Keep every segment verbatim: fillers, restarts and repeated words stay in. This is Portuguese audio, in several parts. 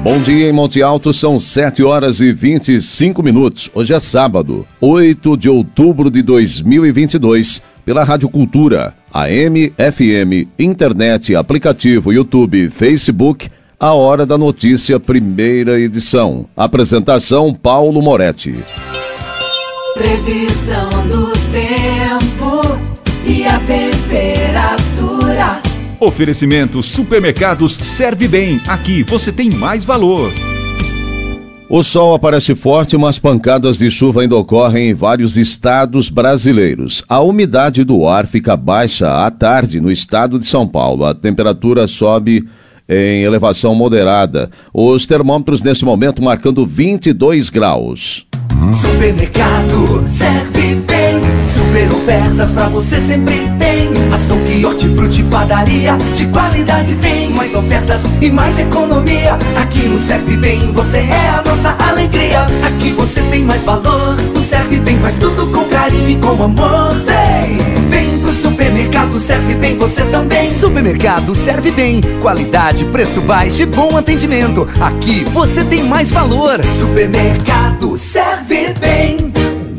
Bom dia em Monte Alto, são sete horas e vinte e cinco minutos. Hoje é sábado, oito de outubro de dois mil e vinte e dois, pela Rádio Cultura, A M, F M, internet, aplicativo, YouTube, Facebook, a Hora da Notícia, primeira edição. Apresentação, Paulo Moretti. Previsão do tempo e a temperatura. Oferecimento Supermercados Serve Bem. Aqui você tem mais valor. O sol aparece forte, mas pancadas de chuva ainda ocorrem em vários estados brasileiros. A umidade do ar fica baixa à tarde no estado de São Paulo. A temperatura sobe em elevação moderada. Os termômetros nesse momento marcando vinte e dois graus. Supermercado Serve Bem, super ofertas pra você sempre tem. Ação que hortifruti padaria, de qualidade tem. Mais ofertas e mais economia. Aqui no Serve Bem você é a nossa alegria. Aqui você tem mais valor. O Serve Bem faz tudo com carinho e com amor. Vem, vem pro Supermercado Serve Bem você também. Supermercado Serve Bem, qualidade, preço baixo e bom atendimento. Aqui você tem mais valor. Supermercado Serve Bem.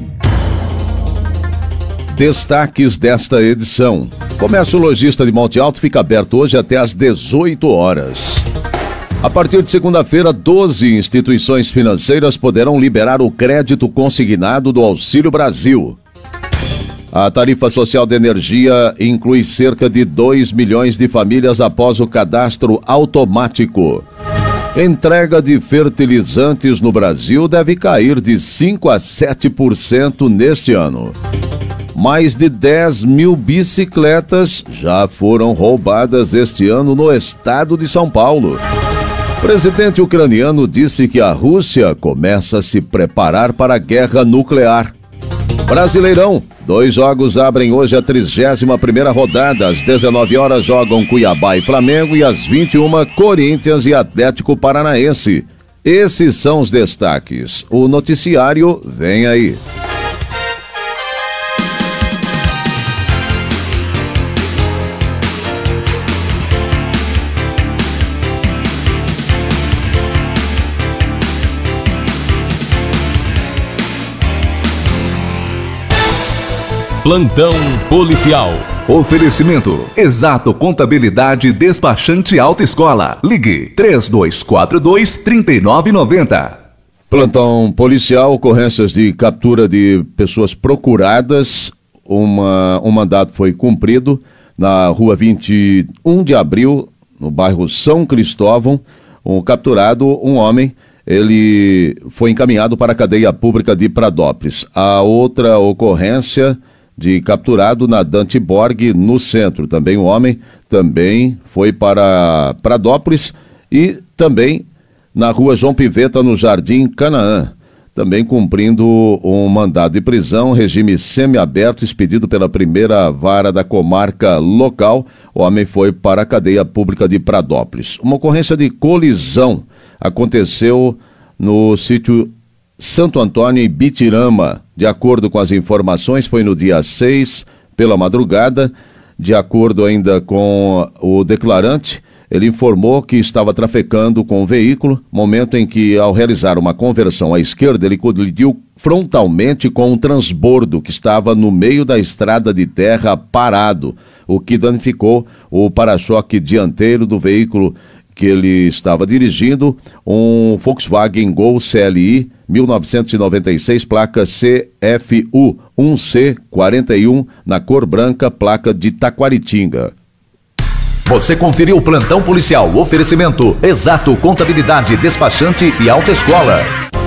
Destaques desta edição. Comércio lojista de Monte Alto fica aberto hoje até às dezoito horas. A partir de segunda-feira, doze instituições financeiras poderão liberar o crédito consignado do Auxílio Brasil. A tarifa social de energia inclui cerca de dois milhões de famílias após o cadastro automático. Entrega de fertilizantes no Brasil deve cair de cinco a sete por cento neste ano. Mais de dez mil bicicletas já foram roubadas este ano no estado de São Paulo. O presidente ucraniano disse que a Rússia começa a se preparar para a guerra nuclear. Brasileirão, dois jogos abrem hoje a trigésima primeira rodada. Às dezenove horas jogam Cuiabá e Flamengo e às vinte e uma Corinthians e Atlético Paranaense. Esses são os destaques. O noticiário vem aí. Plantão policial. Oferecimento Exato Contabilidade Despachante Autoescola. Ligue três dois quatro dois, três nove nove zero. Plantão policial, ocorrências de captura de pessoas procuradas. Uma, um mandato foi cumprido na rua vinte e um de abril, no bairro São Cristóvão. Um capturado, um homem, ele foi encaminhado para a cadeia pública de Pradópolis. A outra ocorrência de capturado na Dante Borg, no centro. Também o homem também foi para Pradópolis e também na rua João Piveta, no Jardim Canaã. Também cumprindo um mandado de prisão, regime semiaberto, expedido pela primeira vara da comarca local. O homem foi para a cadeia pública de Pradópolis. Uma ocorrência de colisão aconteceu no sítio Santo Antônio, em Bitirama. De acordo com as informações, foi no dia seis, pela madrugada. De acordo ainda com o declarante, ele informou que estava trafegando com o veículo, momento em que, ao realizar uma conversão à esquerda, ele colidiu frontalmente com um transbordo que estava no meio da estrada de terra parado, o que danificou o para-choque dianteiro do veículo que ele estava dirigindo, um Volkswagen Gol C L I mil novecentos e noventa e seis, placa C F U um C quarenta e um, na cor branca, placa de Taquaritinga. Você conferiu o Plantão Policial. Oferecimento Exato Contabilidade Despachante e Autoescola.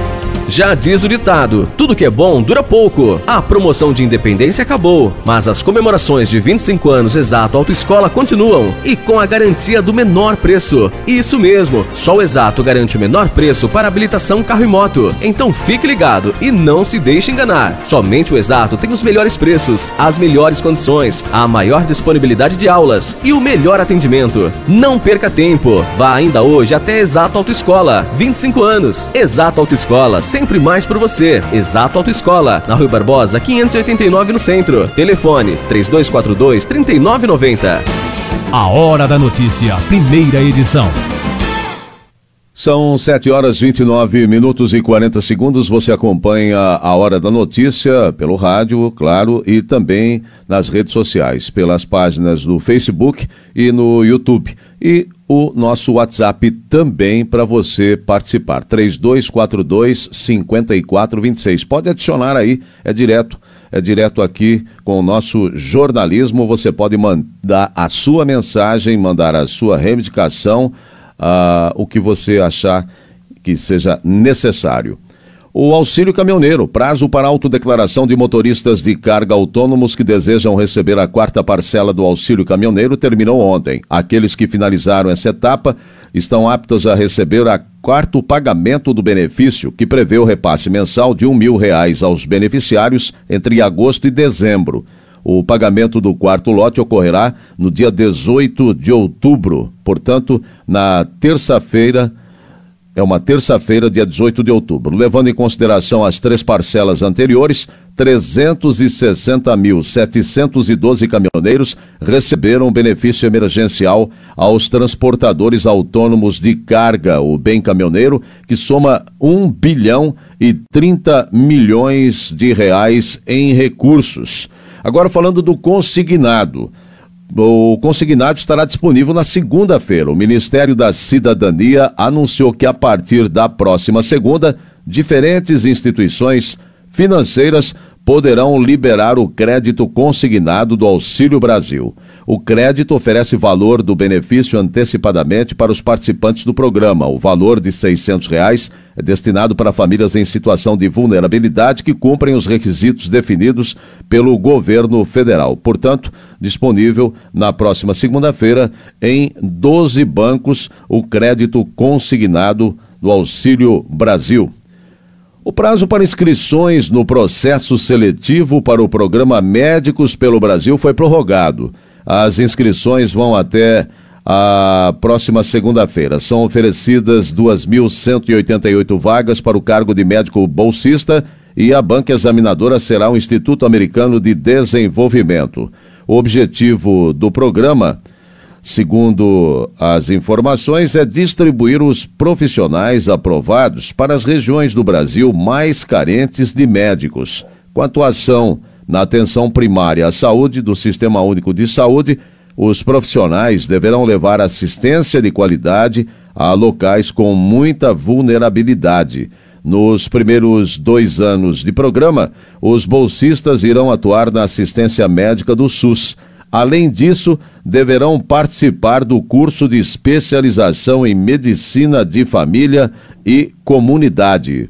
Já diz o ditado, tudo que é bom dura pouco. A promoção de independência acabou, mas as comemorações de vinte e cinco anos Exato Autoescola continuam e com a garantia do menor preço. Isso mesmo, só o Exato garante o menor preço para habilitação carro e moto. Então fique ligado e não se deixe enganar. Somente o Exato tem os melhores preços, as melhores condições, a maior disponibilidade de aulas e o melhor atendimento. Não perca tempo, vá ainda hoje até Exato Autoescola. vinte e cinco anos, Exato Autoescola, sempre mais por você. Exato Autoescola, na Rui Barbosa, quinhentos e oitenta e nove, no centro. Telefone três dois quatro dois, três nove nove zero. A Hora da Notícia, primeira edição. São sete horas, vinte e nove minutos e quarenta segundos. Você acompanha a Hora da Notícia pelo rádio, claro, e também nas redes sociais, pelas páginas do Facebook e no YouTube. E o nosso WhatsApp também para você participar. três dois quatro dois, cinco quatro dois seis. Pode adicionar aí, é direto. É direto aqui com o nosso jornalismo. Você pode mandar a sua mensagem, mandar a sua reivindicação, Uh, o que você achar que seja necessário. O auxílio caminhoneiro, prazo para autodeclaração de motoristas de carga autônomos que desejam receber a quarta parcela do auxílio caminhoneiro terminou ontem. Aqueles que finalizaram essa etapa estão aptos a receber a quarto pagamento do benefício, que prevê o repasse mensal de um mil reais aos beneficiários entre agosto e dezembro. O pagamento do quarto lote ocorrerá no dia dezoito de outubro, portanto, na terça-feira, é uma terça-feira, dia dezoito de outubro. Levando em consideração as três parcelas anteriores, trezentos e sessenta mil, setecentos e doze caminhoneiros receberam benefício emergencial aos transportadores autônomos de carga, o Bem Caminhoneiro, que soma um bilhão e trinta milhões de reais em recursos. Agora falando do consignado. O consignado estará disponível na segunda-feira. O Ministério da Cidadania anunciou que a partir da próxima segunda, diferentes instituições financeiras poderão liberar o crédito consignado do Auxílio Brasil. O crédito oferece valor do benefício antecipadamente para os participantes do programa. O valor de seiscentos reais é destinado para famílias em situação de vulnerabilidade que cumprem os requisitos definidos pelo governo federal. Portanto, disponível na próxima segunda-feira em doze bancos o crédito consignado do Auxílio Brasil. O prazo para inscrições no processo seletivo para o programa Médicos pelo Brasil foi prorrogado. As inscrições vão até a próxima segunda-feira. São oferecidas duas mil cento e oitenta e oito vagas para o cargo de médico bolsista e a banca examinadora será o Instituto Americano de Desenvolvimento. O objetivo do programa, segundo as informações, é distribuir os profissionais aprovados para as regiões do Brasil mais carentes de médicos. Com atuação na atenção primária à saúde do Sistema Único de Saúde, os profissionais deverão levar assistência de qualidade a locais com muita vulnerabilidade. Nos primeiros dois anos de programa, os bolsistas irão atuar na assistência médica do SUS. Além disso, deverão participar do curso de especialização em medicina de família e comunidade.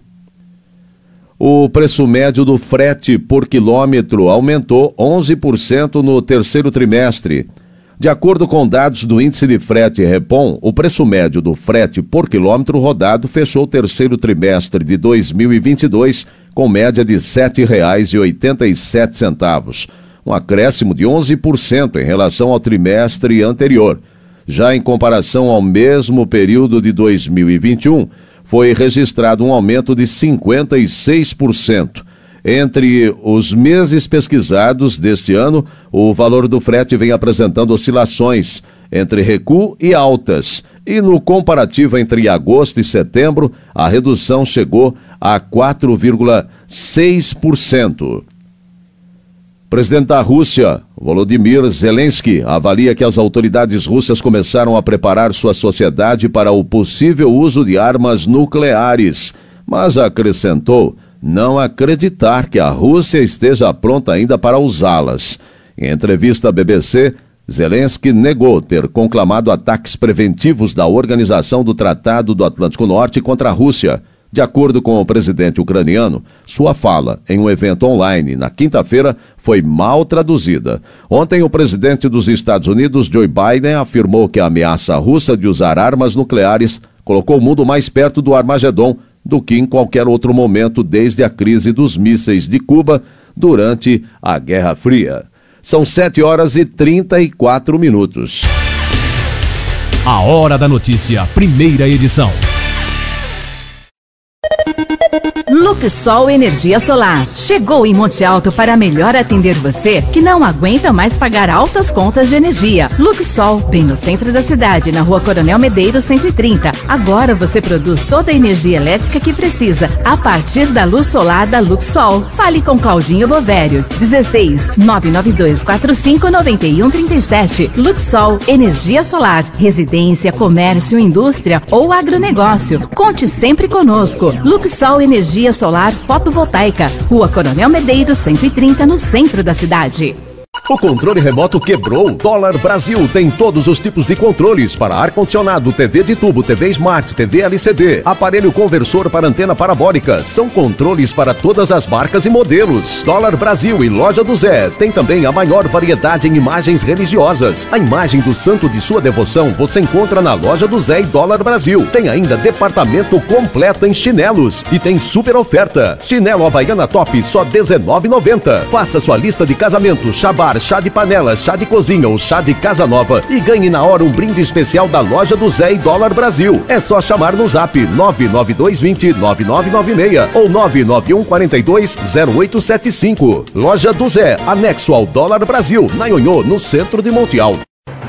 O preço médio do frete por quilômetro aumentou onze por cento no terceiro trimestre. De acordo com dados do Índice de Frete Repom, o preço médio do frete por quilômetro rodado fechou o terceiro trimestre de dois mil e vinte e dois com média de sete reais e oitenta e sete centavos. Um acréscimo de onze por cento em relação ao trimestre anterior. Já em comparação ao mesmo período de dois mil e vinte e um, foi registrado um aumento de cinquenta e seis por cento. Entre os meses pesquisados deste ano, o valor do frete vem apresentando oscilações entre recuo e altas. E no comparativo entre agosto e setembro, a redução chegou a quatro vírgula seis por cento. O presidente da Rússia, Volodymyr Zelensky, avalia que as autoridades russas começaram a preparar sua sociedade para o possível uso de armas nucleares, mas acrescentou não acreditar que a Rússia esteja pronta ainda para usá-las. Em entrevista à B B C, Zelensky negou ter conclamado ataques preventivos da Organização do Tratado do Atlântico Norte contra a Rússia. De acordo com o presidente ucraniano, sua fala em um evento online na quinta-feira foi mal traduzida. Ontem, o presidente dos Estados Unidos, Joe Biden, afirmou que a ameaça russa de usar armas nucleares colocou o mundo mais perto do Armagedon do que em qualquer outro momento desde a crise dos mísseis de Cuba durante a Guerra Fria. São sete horas e trinta e quatro minutos. A Hora da Notícia, primeira edição. No Luxol Energia Solar. Chegou em Monte Alto para melhor atender você que não aguenta mais pagar altas contas de energia. Luxol, bem no centro da cidade, na Rua Coronel Medeiros cento e trinta. Agora você produz toda a energia elétrica que precisa a partir da luz solar da Luxol. Fale com Claudinho Bovério. dezesseis, nove nove dois quatro cinco, nove um três sete. Luxol Energia Solar. Residência, comércio, indústria ou agronegócio. Conte sempre conosco. Luxol Energia Solar Fotovoltaica. Rua Coronel Medeiros cento e trinta, no centro da cidade. O controle remoto quebrou? Dólar Brasil tem todos os tipos de controles para ar-condicionado, T V de tubo, T V Smart, T V L C D, aparelho conversor para antena parabólica. São controles para todas as marcas e modelos. Dólar Brasil e Loja do Zé tem também a maior variedade em imagens religiosas. A imagem do santo de sua devoção você encontra na Loja do Zé e Dólar Brasil. Tem ainda departamento completo em chinelos e tem super oferta. Chinelo Havaiana Top só dezenove reais e noventa centavos. Faça sua lista de casamento, chabar, chá de panela, chá de cozinha ou chá de casa nova e ganhe na hora um brinde especial da Loja do Zé e Dólar Brasil. É só chamar no zap nove nove dois dois zero, nove nove nove seis ou nove nove um quatro dois, zero oito sete cinco. Loja do Zé, anexo ao Dólar Brasil, na Ionhô, no centro de Monte Alto.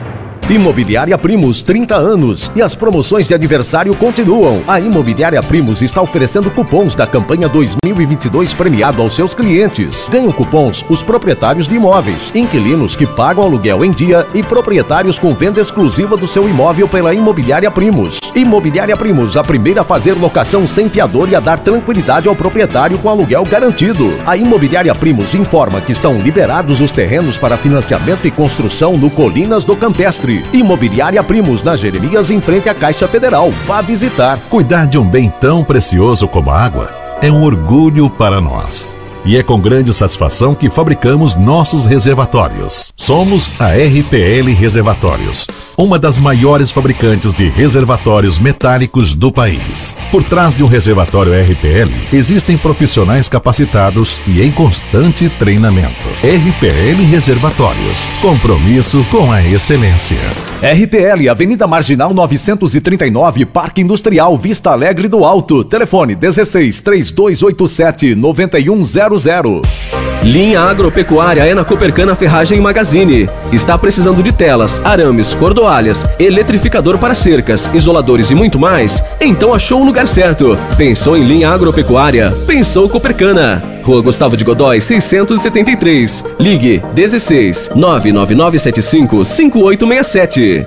Imobiliária Primos, trinta anos e as promoções de aniversário continuam. A Imobiliária Primos está oferecendo cupons da campanha dois mil e vinte e dois premiado aos seus clientes. Ganham cupons os proprietários de imóveis, inquilinos que pagam aluguel em dia e proprietários com venda exclusiva do seu imóvel pela Imobiliária Primos. Imobiliária Primos, a primeira a fazer locação sem fiador e a dar tranquilidade ao proprietário com aluguel garantido. A Imobiliária Primos informa que estão liberados os terrenos para financiamento e construção no Colinas do Campestre. Imobiliária Primos, na Jeremias, em frente à Caixa Federal. Vá visitar. Cuidar de um bem tão precioso como a água é um orgulho para nós. E é com grande satisfação que fabricamos nossos reservatórios. Somos a R P L Reservatórios, uma das maiores fabricantes de reservatórios metálicos do país. Por trás de um reservatório R P L, existem profissionais capacitados e em constante treinamento. R P L Reservatórios, compromisso com a excelência. R P L, Avenida Marginal novecentos e trinta e nove, Parque Industrial, Vista Alegre do Alto. Telefone dezesseis, três dois oito sete, nove um zero zero. Linha Agropecuária é na Copercana Ferragem Magazine. Está precisando de telas, arames, cordoalhas, eletrificador para cercas, isoladores e muito mais? Então achou o lugar certo. Pensou em linha agropecuária? Pensou Copercana. Rua Gustavo de Godói, seiscentos e setenta e três. Ligue dezesseis, nove nove nove sete cinco, cinco oito seis sete.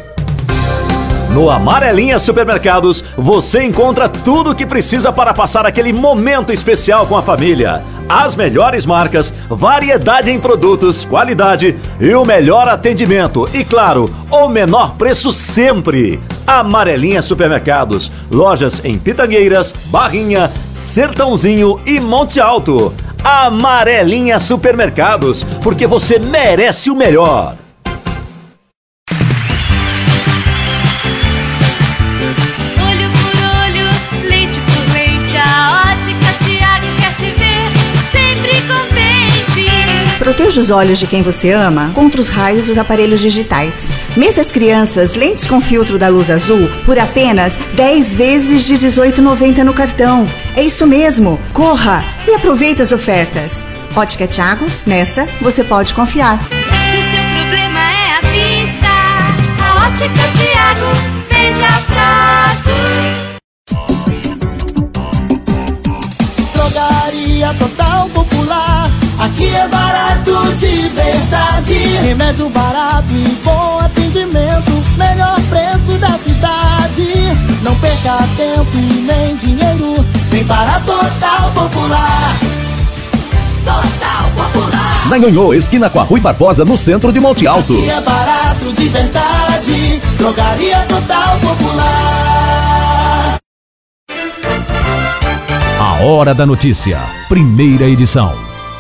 No Amarelinha Supermercados, você encontra tudo o que precisa para passar aquele momento especial com a família. As melhores marcas, variedade em produtos, qualidade e o melhor atendimento. E claro, o menor preço sempre. Amarelinha Supermercados, lojas em Pitangueiras, Barrinha, Sertãozinho e Monte Alto. Amarelinha Supermercados, porque você merece o melhor. Proteja os olhos de quem você ama contra os raios dos aparelhos digitais. Mesas Crianças, lentes com filtro da luz azul por apenas dez vezes de dezoito reais e noventa centavos no cartão. É isso mesmo, corra e aproveite as ofertas. Ótica Thiago, nessa você pode confiar. Se o seu problema é a vista, a Ótica Thiago vende a prazo. Drogaria Total Popular, aqui é barato de verdade. Remédio barato e bom atendimento, melhor preço da cidade. Não perca tempo e nem dinheiro, vem para Total Popular. Total Popular. Na Ionhô, esquina com a Rui Barbosa, no centro de Monte Alto. Aqui é barato de verdade, Drogaria Total Popular. A Hora da Notícia, primeira edição.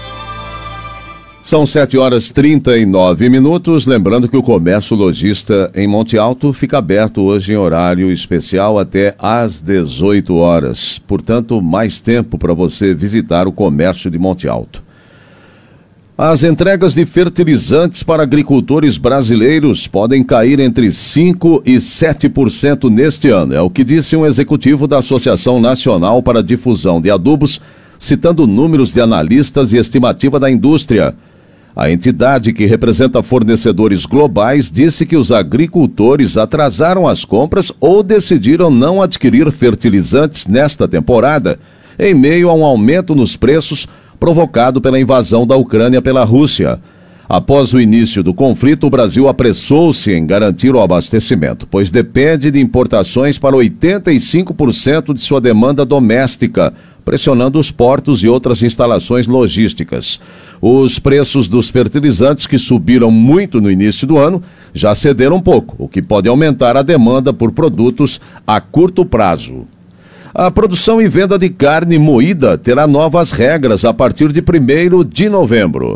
São sete horas e trinta e nove minutos, lembrando que o comércio lojista em Monte Alto fica aberto hoje em horário especial até às dezoito horas. Portanto, mais tempo para você visitar o comércio de Monte Alto. As entregas de fertilizantes para agricultores brasileiros podem cair entre cinco por cento e sete por cento neste ano. É o que disse um executivo da Associação Nacional para a Difusão de Adubos, citando números de analistas e estimativa da indústria. A entidade, que representa fornecedores globais, disse que os agricultores atrasaram as compras ou decidiram não adquirir fertilizantes nesta temporada, em meio a um aumento nos preços provocado pela invasão da Ucrânia pela Rússia. Após o início do conflito, o Brasil apressou-se em garantir o abastecimento, pois depende de importações para oitenta e cinco por cento de sua demanda doméstica, pressionando os portos e outras instalações logísticas. Os preços dos fertilizantes, que subiram muito no início do ano, já cederam um pouco, o que pode aumentar a demanda por produtos a curto prazo. A produção e venda de carne moída terá novas regras a partir de primeiro de novembro.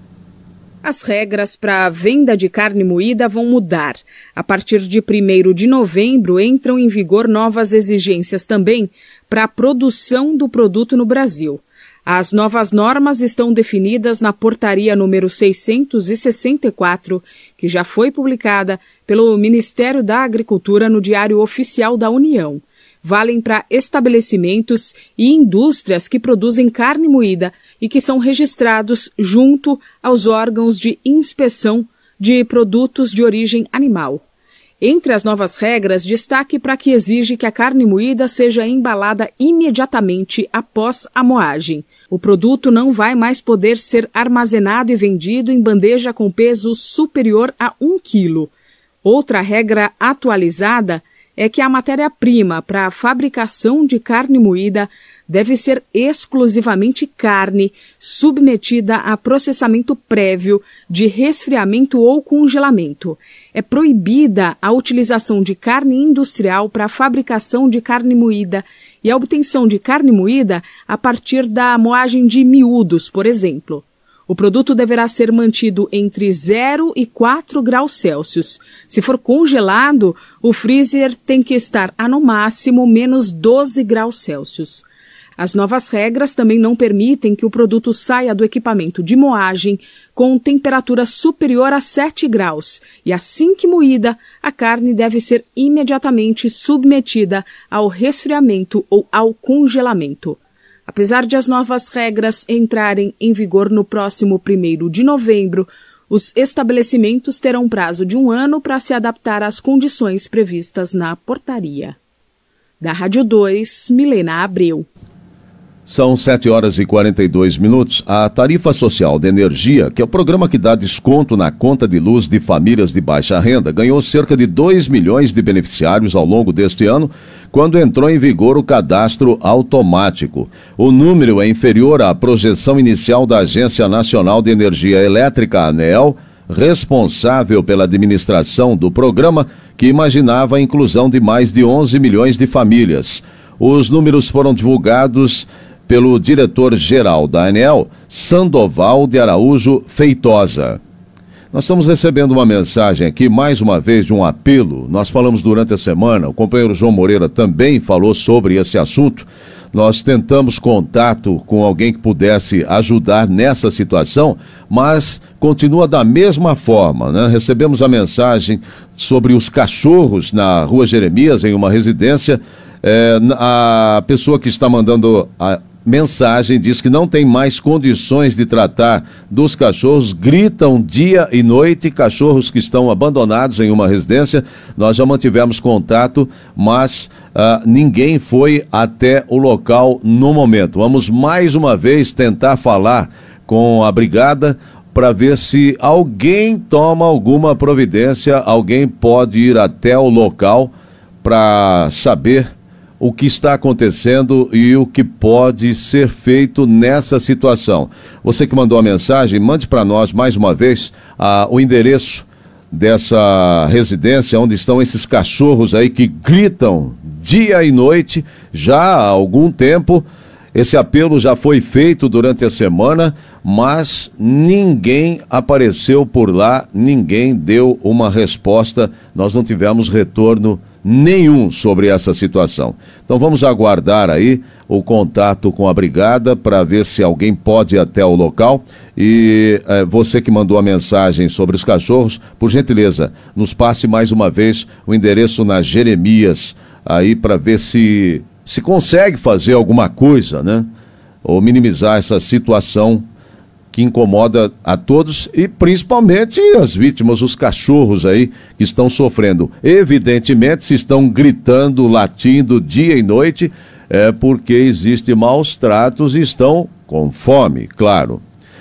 As regras para a venda de carne moída vão mudar. A partir de primeiro de novembro entram em vigor novas exigências também para a produção do produto no Brasil. As novas normas estão definidas na portaria número seiscentos e sessenta e quatro, que já foi publicada pelo Ministério da Agricultura no Diário Oficial da União. Valem para estabelecimentos e indústrias que produzem carne moída e que são registrados junto aos órgãos de inspeção de produtos de origem animal. Entre as novas regras, destaque para que exige que a carne moída seja embalada imediatamente após a moagem. O produto não vai mais poder ser armazenado e vendido em bandeja com peso superior a um quilo. Outra regra atualizada é que a matéria-prima para a fabricação de carne moída deve ser exclusivamente carne submetida a processamento prévio de resfriamento ou congelamento. É proibida a utilização de carne industrial para a fabricação de carne moída e a obtenção de carne moída a partir da moagem de miúdos, por exemplo. O produto deverá ser mantido entre zero e quatro graus Celsius. Se for congelado, o freezer tem que estar a no máximo menos doze graus Celsius. As novas regras também não permitem que o produto saia do equipamento de moagem com temperatura superior a sete graus e, assim que moída, a carne deve ser imediatamente submetida ao resfriamento ou ao congelamento. Apesar de as novas regras entrarem em vigor no próximo primeiro de novembro, os estabelecimentos terão prazo de um ano para se adaptar às condições previstas na portaria. Da Rádio dois, Milena Abreu. São sete horas e quarenta e dois minutos. A Tarifa Social de Energia, que é o programa que dá desconto na conta de luz de famílias de baixa renda, ganhou cerca de dois milhões de beneficiários ao longo deste ano, quando entrou em vigor o cadastro automático. O número é inferior à projeção inicial da Agência Nacional de Energia Elétrica, ANEEL, responsável pela administração do programa, que imaginava a inclusão de mais de onze milhões de famílias. Os números foram divulgados pelo diretor-geral da ANEEL, Sandoval de Araújo Feitosa. Nós estamos recebendo uma mensagem aqui, mais uma vez, de um apelo. Nós falamos durante a semana, o companheiro João Moreira também falou sobre esse assunto. Nós tentamos contato com alguém que pudesse ajudar nessa situação, mas continua da mesma forma, né? Recebemos a mensagem sobre os cachorros na Rua Jeremias, em uma residência. É, a pessoa que está mandando a mensagem diz que não tem mais condições de tratar dos cachorros, gritam dia e noite, cachorros que estão abandonados em uma residência. Nós já mantivemos contato, mas uh, ninguém foi até o local no momento. Vamos mais uma vez tentar falar com a brigada para ver se alguém toma alguma providência, alguém pode ir até o local para saber o que está acontecendo e o que pode ser feito nessa situação. Você que mandou a mensagem, mande para nós mais uma vez ah, o endereço dessa residência onde estão esses cachorros aí que gritam dia e noite já há algum tempo. Esse apelo já foi feito durante a semana, mas ninguém apareceu por lá, ninguém deu uma resposta, nós não tivemos retorno nenhum sobre essa situação. Então vamos aguardar aí o contato com a brigada para ver se alguém pode ir até o local. E eh, você que mandou a mensagem sobre os cachorros, por gentileza, nos passe mais uma vez o endereço na Jeremias aí para ver se se consegue fazer alguma coisa, né? ou minimizar essa situação que incomoda a todos e principalmente as vítimas, os cachorros aí que estão sofrendo. Evidentemente, se estão gritando, latindo dia e noite, é porque existem maus tratos e estão com fome, claro.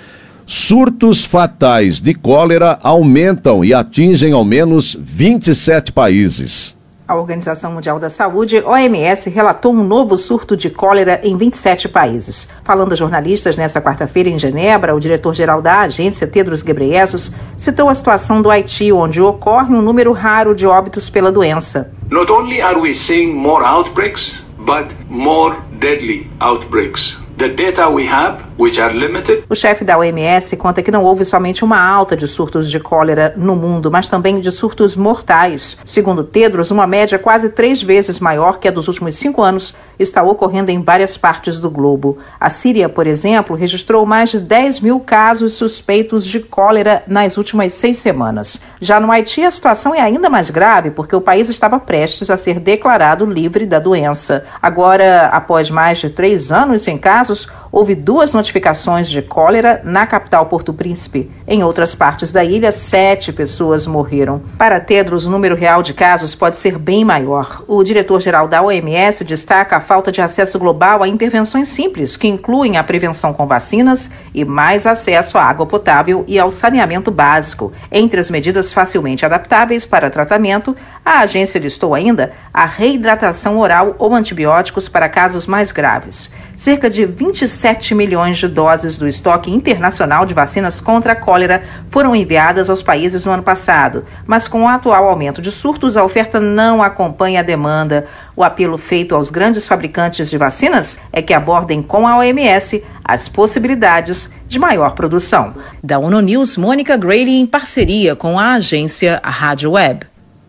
Surtos fatais de cólera aumentam e atingem ao menos vinte e sete países. A Organização Mundial da Saúde, O M S, relatou um novo surto de cólera em vinte e sete países. Falando a jornalistas nesta quarta-feira em Genebra, o diretor-geral da agência, Tedros Ghebreyesus, citou a situação do Haiti, onde ocorre um número raro de óbitos pela doença. Not only are we seeing more outbreaks, but more deadly outbreaks. The data we have, which are limited. O chefe da O M S conta que não houve somente uma alta de surtos de cólera no mundo, mas também de surtos mortais. Segundo Tedros, uma média quase três vezes maior que a dos últimos cinco anos está ocorrendo em várias partes do globo. A Síria, por exemplo, registrou mais de dez mil casos suspeitos de cólera nas últimas seis semanas. Já no Haiti, a situação é ainda mais grave, porque o país estava prestes a ser declarado livre da doença. Agora, após mais de três anos sem casos, houve duas notificações de cólera na capital Porto Príncipe. Em outras partes da ilha, sete pessoas morreram. Para Tedros, o número real de casos pode ser bem maior. O diretor-geral da O M S destaca a falta de acesso global a intervenções simples, que incluem a prevenção com vacinas e mais acesso à água potável e ao saneamento básico. Entre as medidas facilmente adaptáveis para tratamento, a agência listou ainda a reidratação oral ou antibióticos para casos mais graves. Cerca de vinte e sete milhões de doses do estoque internacional de vacinas contra a cólera foram enviadas aos países no ano passado, mas com o atual aumento de surtos, a oferta não acompanha a demanda. O apelo feito aos grandes fabricantes de vacinas é que abordem com a O M S as possibilidades de maior produção. Da ONU News, Mônica Grayley, em parceria com a agência Rádio Web.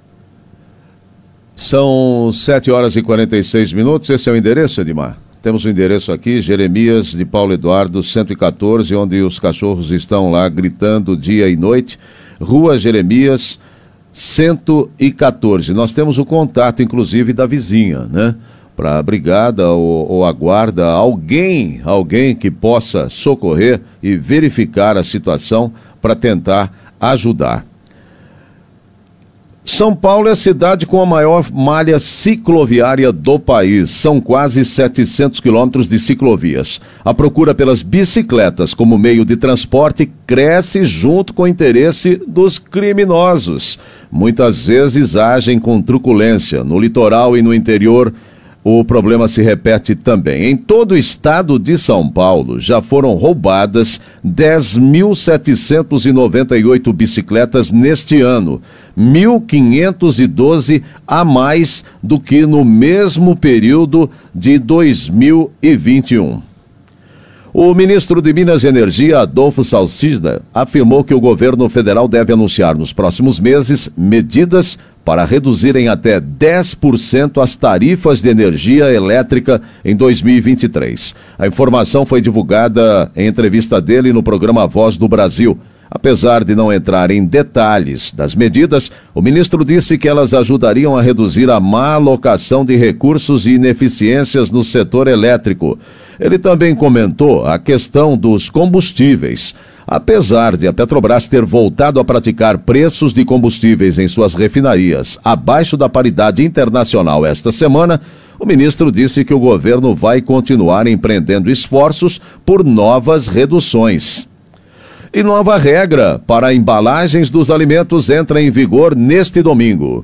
São sete horas e quarenta e seis minutos. Esse é o endereço, Edmar? Temos o endereço aqui, Jeremias de Paulo Eduardo, cento e quatorze, onde os cachorros estão lá gritando dia e noite. Rua Jeremias, cento e quatorze. Nós temos o contato, inclusive, da vizinha, né? Para a brigada ou, ou a guarda, alguém, alguém que possa socorrer e verificar a situação para tentar ajudar. São Paulo é a cidade com a maior malha cicloviária do país. São quase setecentos quilômetros de ciclovias. A procura pelas bicicletas como meio de transporte cresce junto com o interesse dos criminosos. Muitas vezes agem com truculência. No litoral e no interior, o problema se repete também. Em todo o estado de São Paulo, já foram roubadas dez mil setecentos e noventa e oito bicicletas neste ano, mil quinhentos e doze a mais do que no mesmo período de dois mil e vinte e um. O ministro de Minas e Energia, Adolfo Salsida, afirmou que o governo federal deve anunciar nos próximos meses medidas para reduzir em até dez por cento as tarifas de energia elétrica em dois mil e vinte e três. A informação foi divulgada em entrevista dele no programa Voz do Brasil. Apesar de não entrar em detalhes das medidas, o ministro disse que elas ajudariam a reduzir a má alocação de recursos e ineficiências no setor elétrico. Ele também comentou a questão dos combustíveis. Apesar de a Petrobras ter voltado a praticar preços de combustíveis em suas refinarias abaixo da paridade internacional esta semana, o ministro disse que o governo vai continuar empreendendo esforços por novas reduções. E nova regra para embalagens dos alimentos entra em vigor neste domingo.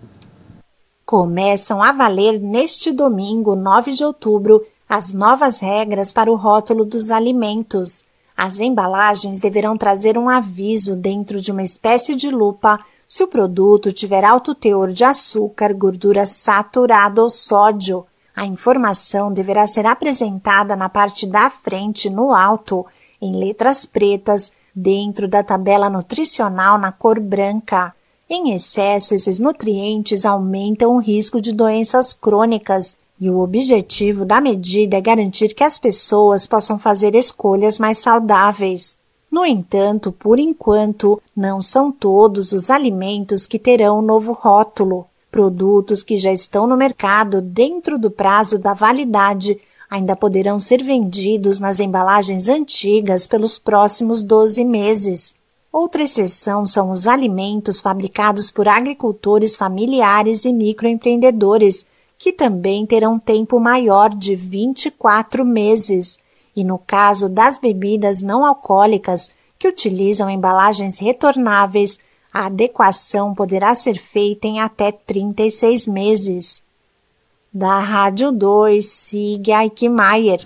Começam a valer neste domingo, nove de outubro, as novas regras para o rótulo dos alimentos. As embalagens deverão trazer um aviso dentro de uma espécie de lupa se o produto tiver alto teor de açúcar, gordura saturada ou sódio. A informação deverá ser apresentada na parte da frente, no alto, em letras pretas, dentro da tabela nutricional na cor branca. Em excesso, esses nutrientes aumentam o risco de doenças crônicas e o objetivo da medida é garantir que as pessoas possam fazer escolhas mais saudáveis. No entanto, por enquanto, não são todos os alimentos que terão o novo rótulo. Produtos que já estão no mercado dentro do prazo da validade ainda poderão ser vendidos nas embalagens antigas pelos próximos doze meses. Outra exceção são os alimentos fabricados por agricultores familiares e microempreendedores, que também terão tempo maior de vinte e quatro meses. E no caso das bebidas não alcoólicas, que utilizam embalagens retornáveis, a adequação poderá ser feita em até trinta e seis meses. Da Rádio dois, Sig Aikmaier.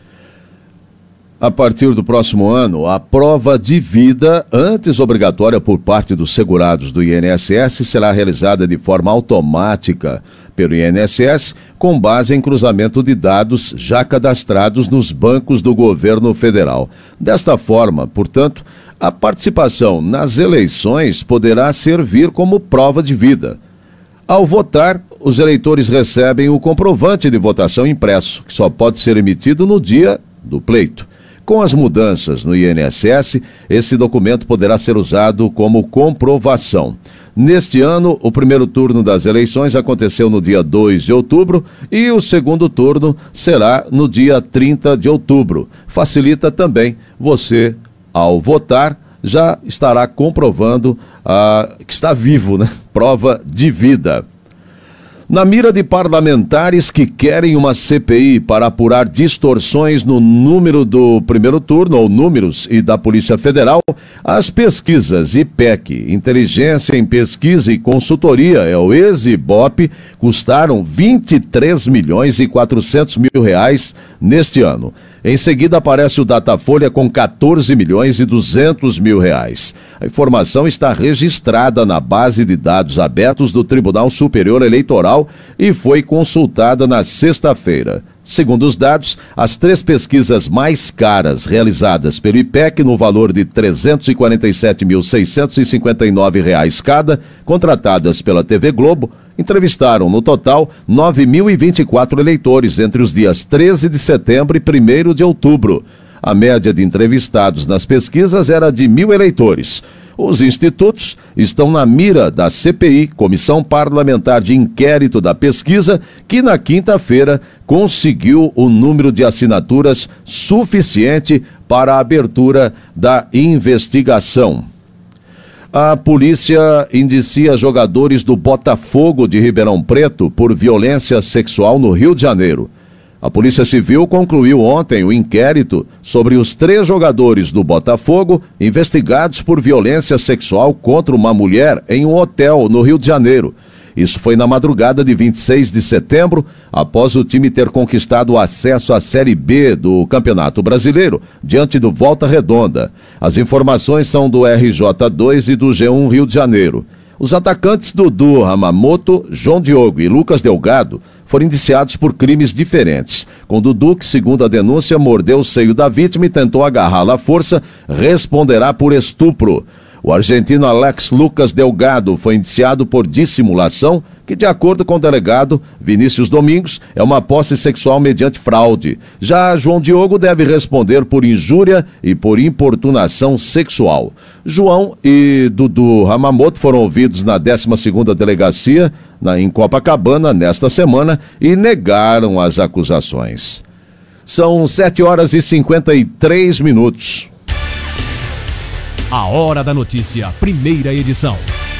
A partir do próximo ano, a prova de vida, antes obrigatória por parte dos segurados do I N S S, será realizada de forma automática pelo I N S S, com base em cruzamento de dados já cadastrados nos bancos do governo federal. Desta forma, portanto, a participação nas eleições poderá servir como prova de vida. Ao votar, os eleitores recebem o comprovante de votação impresso, que só pode ser emitido no dia do pleito. Com as mudanças no I N S S, esse documento poderá ser usado como comprovação. Neste ano, o primeiro turno das eleições aconteceu no dia dois de outubro e o segundo turno será no dia trinta de outubro. Facilita também você, ao votar, já estará comprovando ah, que está vivo, né? Prova de vida. Na mira de parlamentares que querem uma C P I para apurar distorções no número do primeiro turno, ou números, e da Polícia Federal, as pesquisas I P E C, Inteligência em Pesquisa e Consultoria, é o ESIBOP, custaram vinte e três milhões e quatrocentos mil reais neste ano. Em seguida aparece o Datafolha com quatorze milhões e duzentos mil reais. A informação está registrada na base de dados abertos do Tribunal Superior Eleitoral e foi consultada na sexta-feira. Segundo os dados, as três pesquisas mais caras realizadas pelo I P E C, no valor de trezentos e quarenta e sete mil seiscentos e cinquenta e nove reais cada, contratadas pela T V Globo, entrevistaram no total nove mil e vinte e quatro eleitores entre os dias treze de setembro e primeiro de outubro. A média de entrevistados nas pesquisas era de mil eleitores. Os institutos estão na mira da C P I, Comissão Parlamentar de Inquérito da Pesquisa, que na quinta-feira conseguiu o número de assinaturas suficiente para a abertura da investigação. A polícia indicia jogadores do Botafogo de Ribeirão Preto por violência sexual no Rio de Janeiro. A Polícia Civil concluiu ontem o inquérito sobre os três jogadores do Botafogo investigados por violência sexual contra uma mulher em um hotel no Rio de Janeiro. Isso foi na madrugada de vinte e seis de setembro, após o time ter conquistado o acesso à Série B do Campeonato Brasileiro, diante do Volta Redonda. As informações são do R J dois e do G um Rio de Janeiro. Os atacantes Dudu Hamamoto, João Diogo e Lucas Delgado foram indiciados por crimes diferentes. Com Dudu, que segundo a denúncia mordeu o seio da vítima e tentou agarrá-la à força, responderá por estupro. O argentino Alex Lucas Delgado foi indiciado por dissimulação, que de acordo com o delegado Vinícius Domingos, é uma posse sexual mediante fraude. Já João Diogo deve responder por injúria e por importunação sexual. João e Dudu Hamamoto foram ouvidos na décima segunda Delegacia, na, em Copacabana, nesta semana, e negaram as acusações. São sete horas e cinquenta e três minutos. A Hora da Notícia, primeira edição.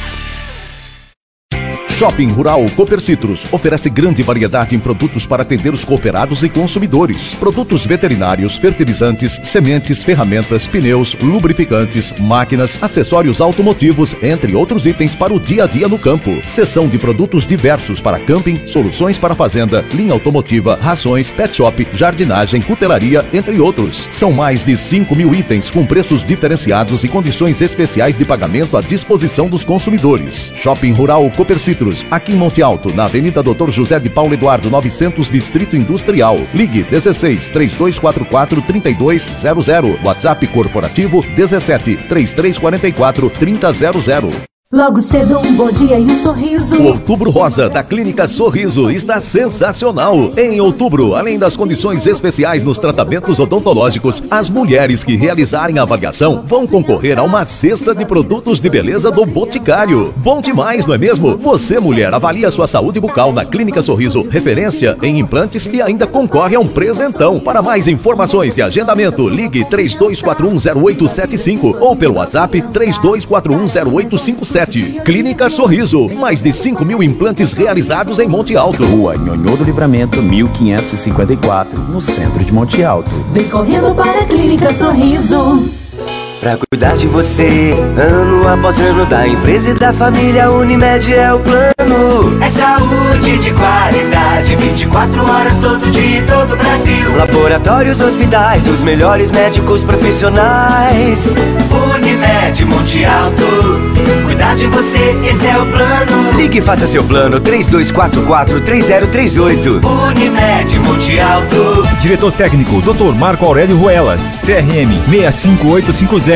Shopping Rural Cooper Citrus oferece grande variedade em produtos para atender os cooperados e consumidores. Produtos veterinários, fertilizantes, sementes, ferramentas, pneus, lubrificantes, máquinas, acessórios automotivos, entre outros itens para o dia a dia no campo. Seção de produtos diversos para camping, soluções para fazenda, linha automotiva, rações, pet shop, jardinagem, cutelaria, entre outros. São mais de cinco mil itens com preços diferenciados e condições especiais de pagamento à disposição dos consumidores. Shopping Rural Cooper Citrus, aqui em Monte Alto, na Avenida doutor José de Paulo Eduardo, novecentos, Distrito Industrial. Ligue dezesseis, três dois quatro quatro, três dois zero zero. WhatsApp corporativo dezessete, três três quatro quatro, três zero zero. Logo cedo um bom dia e um sorriso. O Outubro Rosa da Clínica Sorriso está sensacional. Em outubro, além das condições especiais nos tratamentos odontológicos, as mulheres que realizarem a avaliação vão concorrer a uma cesta de produtos de beleza do Boticário. Bom demais, não é mesmo? Você, mulher, avalia sua saúde bucal na Clínica Sorriso, referência em implantes, e ainda concorre a um presentão. Para mais informações e agendamento, ligue três dois quatro um zero oito sete cinco ou pelo WhatsApp três dois quatro um zero oito cinco sete. Clínica Sorriso, mais de cinco mil implantes realizados em Monte Alto. Rua Nhonhô do Livramento, mil quinhentos e cinquenta e quatro, no centro de Monte Alto. Vem correndo para a Clínica Sorriso. Pra cuidar de você, ano após ano, da empresa e da família, Unimed é o plano. É saúde de qualidade, vinte e quatro horas todo dia em todo o Brasil. Laboratórios, hospitais, os melhores médicos profissionais. Unimed Monte Alto, cuidar de você, esse é o plano. Ligue e faça seu plano, três dois quatro quatro, três zero três oito. Unimed Monte Alto. Diretor técnico, doutor Marco Aurélio Ruelas, C R M seis cinco oito cinco zero.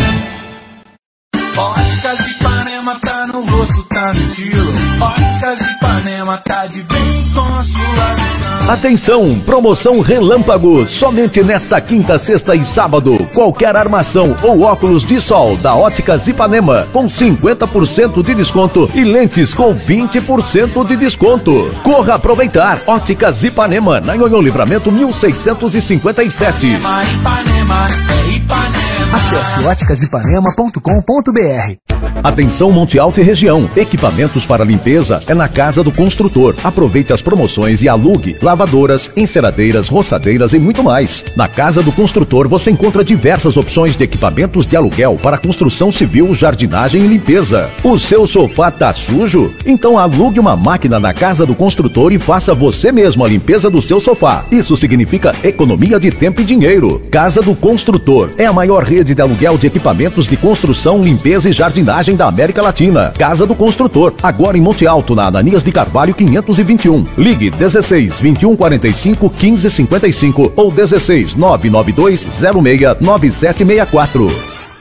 Óticas Ipanema tá no rosto, tá no estilo. Óticas Ipanema tá de bem com a sua visão. Atenção, promoção Relâmpago, somente nesta quinta, sexta e sábado. Qualquer armação ou óculos de sol da Óticas Ipanema com cinquenta por cento de desconto e lentes com vinte por cento de desconto. Corra aproveitar. Óticas Ipanema, na Nhonhô Livramento mil seiscentos e cinquenta e sete. Ipanema, Ipanema, é Ipanema. Acesse óticas ipanema ponto com ponto b r. Atenção Monte Alto e região, equipamentos para limpeza é na Casa do Construtor. Aproveite as promoções e alugue lavadoras, enceradeiras, roçadeiras e muito mais. Na Casa do Construtor você encontra diversas opções de equipamentos de aluguel para construção civil, jardinagem e limpeza. O seu sofá tá sujo? Então alugue uma máquina na Casa do Construtor e faça você mesmo a limpeza do seu sofá. Isso significa economia de tempo e dinheiro. Casa do Construtor é a maior rede de aluguel de equipamentos de construção, limpeza e jardinagem da América Latina. Casa do Construtor, agora em Monte Alto, na Ananias de Carvalho quinhentos e vinte e um. Ligue dezesseis, vinte e um, quarenta e cinco, quinze, cinquenta e cinco ou dezesseis, nove nove dois, zero seis, nove sete seis quatro.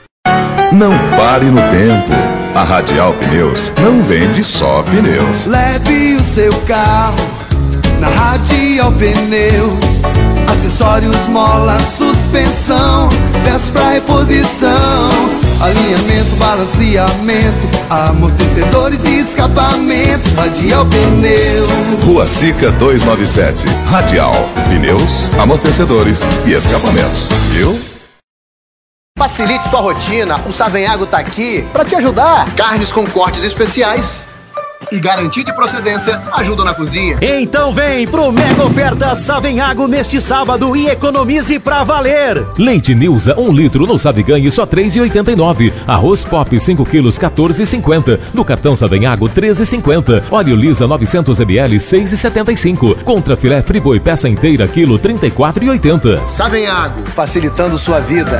Não pare no tempo. A Radial Pneus não vende só pneus. Leve o seu carro na Radial Pneus. Acessórios, mola, suspensão, peças pra reposição, alinhamento, balanceamento, amortecedores e escapamento. Radial Pneus. Rua Sica duzentos e noventa e sete. Radial Pneus, amortecedores e escapamentos. Viu? Facilite sua rotina, o Savenhago tá aqui para te ajudar. Carnes com cortes especiais e garantia de procedência ajudam na cozinha. Então vem pro Mega Oferta Savenhago neste sábado e economize pra valer. Leite Nilza, um litro no Sabe Ganhe, só três reais e oitenta e nove. Arroz Pop, cinco quilos, quatorze reais e cinquenta. No cartão Savenhago, treze reais e cinquenta. Óleo Lisa, novecentos mililitros, seis reais e setenta e cinco. Contra filé Friboi, peça inteira, quilo, trinta e quatro reais e oitenta. Savenhago, facilitando sua vida.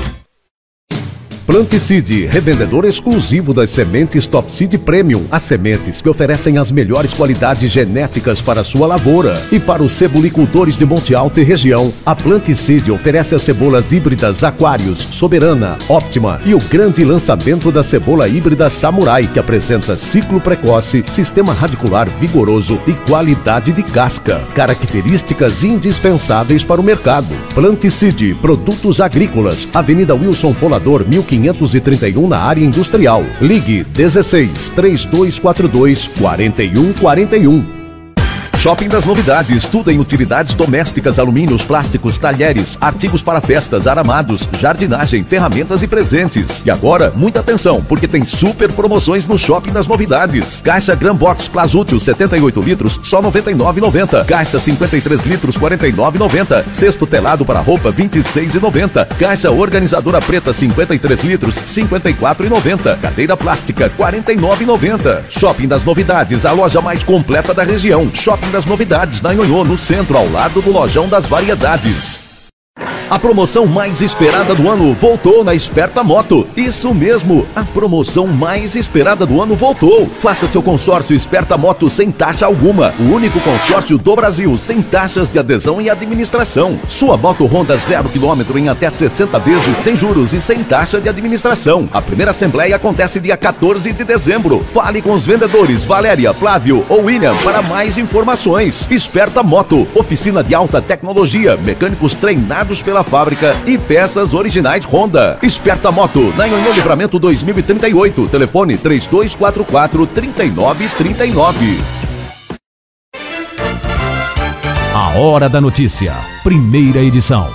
Planticide, revendedor exclusivo das sementes Top Seed Premium. As sementes que oferecem as melhores qualidades genéticas para a sua lavoura. E para os cebolicultores de Monte Alto e região, a Planticide oferece as cebolas híbridas Aquários, Soberana, Óptima e o grande lançamento da cebola híbrida Samurai, que apresenta ciclo precoce, sistema radicular vigoroso e qualidade de casca. Características indispensáveis para o mercado. Planticide, produtos agrícolas, Avenida Wilson Folador, mil quinhentos e trinta e um, na área industrial. Ligue dezesseis, três dois quatro dois, quatro um quatro um. Shopping das Novidades, tudo em utilidades domésticas, alumínios, plásticos, talheres, artigos para festas, aramados, jardinagem, ferramentas e presentes. E agora, muita atenção, porque tem super promoções no Shopping das Novidades. Caixa Gran Box Plasútil setenta e oito litros, só noventa e nove reais e noventa centavos. Caixa cinquenta e três litros, quarenta e nove reais e noventa centavos. Cesto telado para roupa, vinte e seis reais e noventa centavos. Caixa organizadora preta, cinquenta e três litros, cinquenta e quatro reais e noventa centavos. Cadeira plástica, quarenta e nove reais e noventa centavos. Shopping das Novidades, a loja mais completa da região. Shopping das Novidades, na Nhonhô, no centro, ao lado do Lojão das Variedades. A promoção mais esperada do ano voltou na Esperta Moto. Isso mesmo, a promoção mais esperada do ano voltou. Faça seu consórcio Esperta Moto sem taxa alguma. O único consórcio do Brasil sem taxas de adesão e administração. Sua moto Honda zero quilômetro em até sessenta vezes sem juros e sem taxa de administração. A primeira assembleia acontece dia quatorze de dezembro. Fale com os vendedores Valéria, Flávio ou William para mais informações. Esperta Moto, oficina de alta tecnologia, mecânicos treinados pela fábrica e peças originais Honda. Esperta Moto, na Anhonhão Livramento dois mil e trinta e oito. Telefone três dois quatro quatro, três nove três nove. A Hora da Notícia, primeira edição.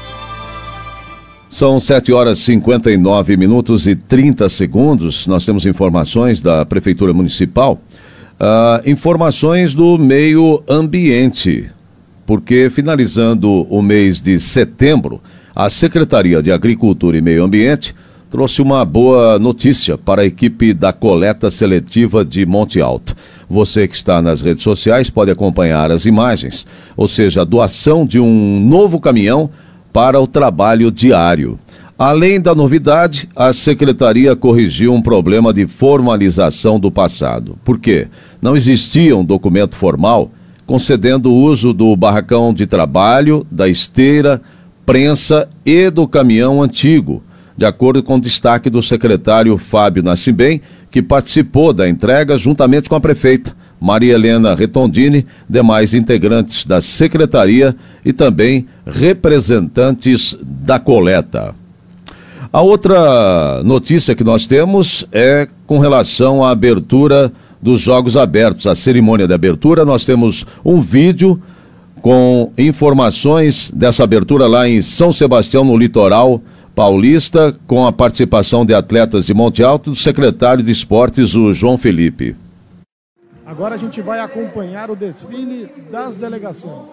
São sete horas e cinquenta e nove minutos e trinta segundos. Nós temos informações da Prefeitura Municipal, uh, informações do meio ambiente. Porque finalizando o mês de setembro, a Secretaria de Agricultura e Meio Ambiente trouxe uma boa notícia para a equipe da coleta seletiva de Monte Alto. Você que está nas redes sociais pode acompanhar as imagens, ou seja, a doação de um novo caminhão para o trabalho diário. Além da novidade, a Secretaria corrigiu um problema de formalização do passado. Por quê? Não existia um documento formal concedendo o uso do barracão de trabalho, da esteira, prensa e do caminhão antigo, de acordo com o destaque do secretário Fábio Nascimem, que participou da entrega juntamente com a prefeita Maria Helena Retondini, demais integrantes da secretaria e também representantes da coleta. A outra notícia que nós temos é com relação à abertura dos Jogos Abertos, a cerimônia de abertura. Nós temos um vídeo com informações dessa abertura lá em São Sebastião, no litoral paulista, com a participação de atletas de Monte Alto, do secretário de Esportes, o João Felipe. Agora a gente vai acompanhar o desfile das delegações.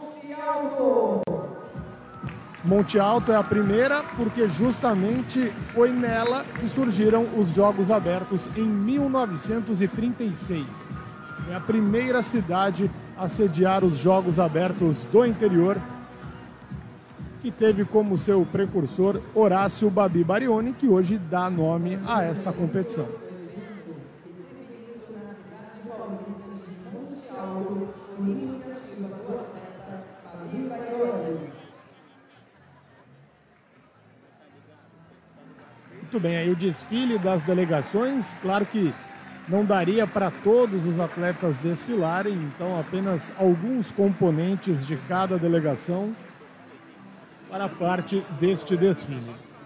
Monte Alto é a primeira porque justamente foi nela que surgiram os Jogos Abertos em mil novecentos e trinta e seis. É a primeira cidade a sediar os Jogos Abertos do interior, que teve como seu precursor Horácio Babi Barioni, que hoje dá nome a esta competição. Muito bem, aí o desfile das delegações, claro que não daria para todos os atletas desfilarem, então apenas alguns componentes de cada delegação para parte deste desfile.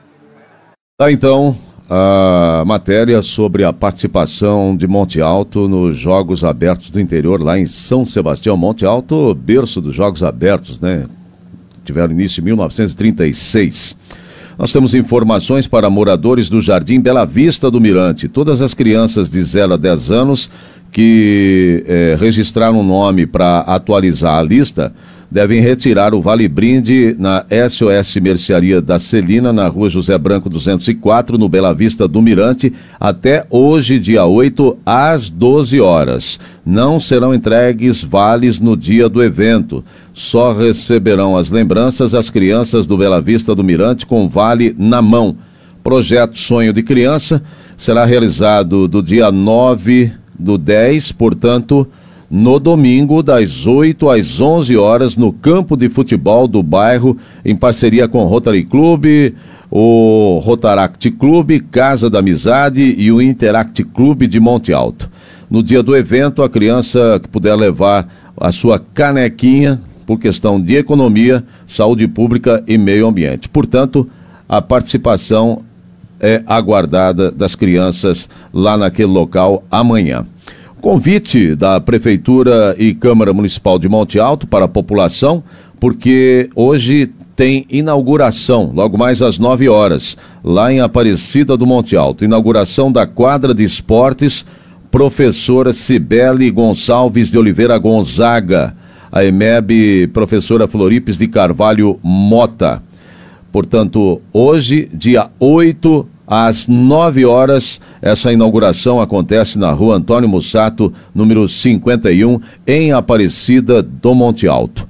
Tá, então, a matéria sobre a participação de Monte Alto nos Jogos Abertos do Interior, lá em São Sebastião. Monte Alto, berço dos Jogos Abertos, né? Tiveram início em mil novecentos e trinta e seis. Nós temos informações para moradores do Jardim Bela Vista do Mirante. Todas as crianças de zero a dez anos que eh, registraram o nome para atualizar a lista devem retirar o Vale Brinde na S O S Mercearia da Celina, na rua José Branco duzentos e quatro, no Bela Vista do Mirante, até hoje, dia oito, às doze horas. Não serão entregues vales no dia do evento. Só receberão as lembranças as crianças do Bela Vista do Mirante com vale na mão. Projeto Sonho de Criança será realizado do dia nove do dez, portanto, no domingo, das oito às onze horas, no campo de futebol do bairro, em parceria com o Rotary Club, o Rotaract Clube, Casa da Amizade e o Interact Clube de Monte Alto. No dia do evento, a criança que puder levar a sua canequinha, por questão de economia, saúde pública e meio ambiente. Portanto, a participação é aguardada das crianças lá naquele local amanhã. Convite da Prefeitura e Câmara Municipal de Monte Alto para a população, porque hoje tem inauguração, logo mais às nove horas, lá em Aparecida do Monte Alto. Inauguração da quadra de esportes Professora Cibele Gonçalves de Oliveira Gonzaga, a EMEB Professora Floripes de Carvalho Mota. Portanto, hoje, dia oito, às nove horas, essa inauguração acontece na rua Antônio Mussato, número cinquenta e um, em Aparecida do Monte Alto.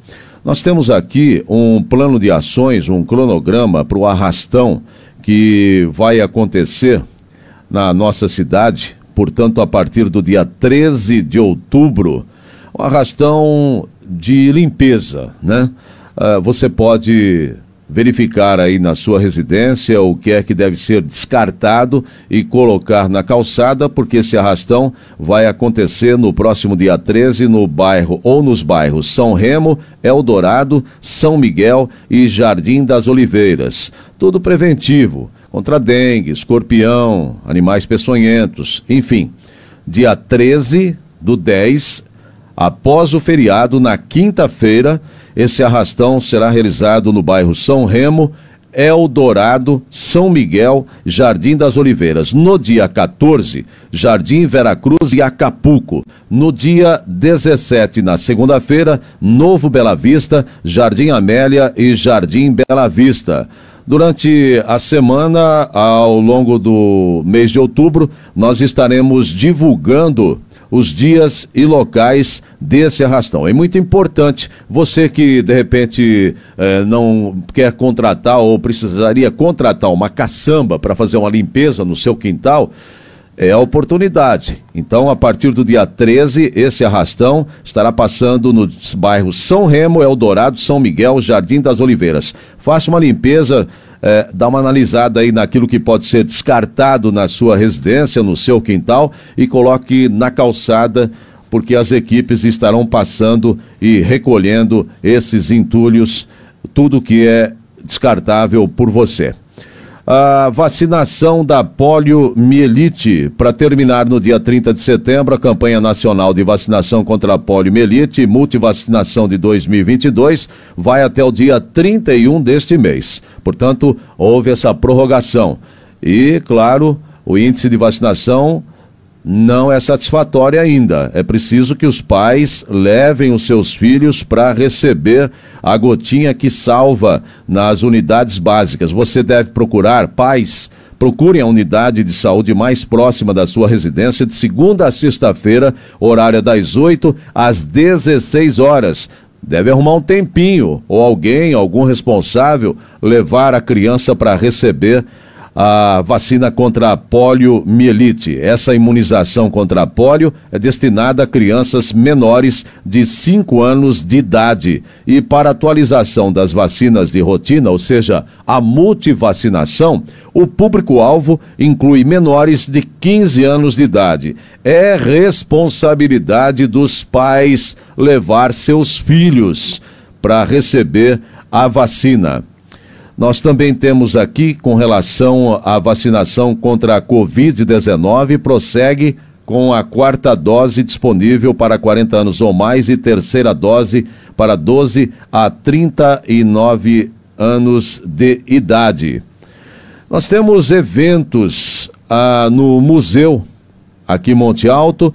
Nós temos aqui um plano de ações, um cronograma para o arrastão que vai acontecer na nossa cidade, portanto, a partir do dia treze de outubro, um arrastão de limpeza, né? Uh, você pode verificar aí na sua residência o que é que deve ser descartado e colocar na calçada, porque esse arrastão vai acontecer no próximo dia treze no bairro ou nos bairros São Remo, Eldorado, São Miguel e Jardim das Oliveiras. Tudo preventivo, contra dengue, escorpião, animais peçonhentos, enfim. Dia treze do dez, após o feriado, na quinta-feira, esse arrastão será realizado no bairro São Remo, Eldorado, São Miguel, Jardim das Oliveiras. No dia quatorze, Jardim Veracruz e Acapulco. No dia dezessete, na segunda-feira, Novo Bela Vista, Jardim Amélia e Jardim Bela Vista. Durante a semana, ao longo do mês de outubro, nós estaremos divulgando os dias e locais desse arrastão. É muito importante, você que de repente eh, não quer contratar ou precisaria contratar uma caçamba para fazer uma limpeza no seu quintal, é a oportunidade. Então, a partir do dia treze, esse arrastão estará passando nos bairros São Remo, Eldorado, São Miguel, Jardim das Oliveiras. Faça uma limpeza, é, dá uma analisada aí naquilo que pode ser descartado na sua residência, no seu quintal, e coloque na calçada, porque as equipes estarão passando e recolhendo esses entulhos, tudo que é descartável por você. A vacinação da poliomielite, para terminar no dia trinta de setembro, a campanha nacional de vacinação contra a poliomielite e multivacinação de dois mil e vinte e dois vai até o dia trinta e um deste mês. Portanto, houve essa prorrogação. E, claro, o índice de vacinação não é satisfatório ainda. É preciso que os pais levem os seus filhos para receber a gotinha que salva nas unidades básicas. Você deve procurar, pais, procurem a unidade de saúde mais próxima da sua residência de segunda a sexta-feira, horário das oito às dezesseis horas. Deve arrumar um tempinho, ou alguém, algum responsável, levar a criança para receber a vacina contra a poliomielite. Essa imunização contra a polio é destinada a crianças menores de cinco anos de idade. E para atualização das vacinas de rotina, ou seja, a multivacinação, o público-alvo inclui menores de quinze anos de idade. É responsabilidade dos pais levar seus filhos para receber a vacina. Nós também temos aqui, com relação à vacinação contra a covid dezenove, prossegue com a quarta dose disponível para quarenta anos ou mais e terceira dose para doze a trinta e nove anos de idade. Nós temos eventos ah, no museu, aqui em Monte Alto,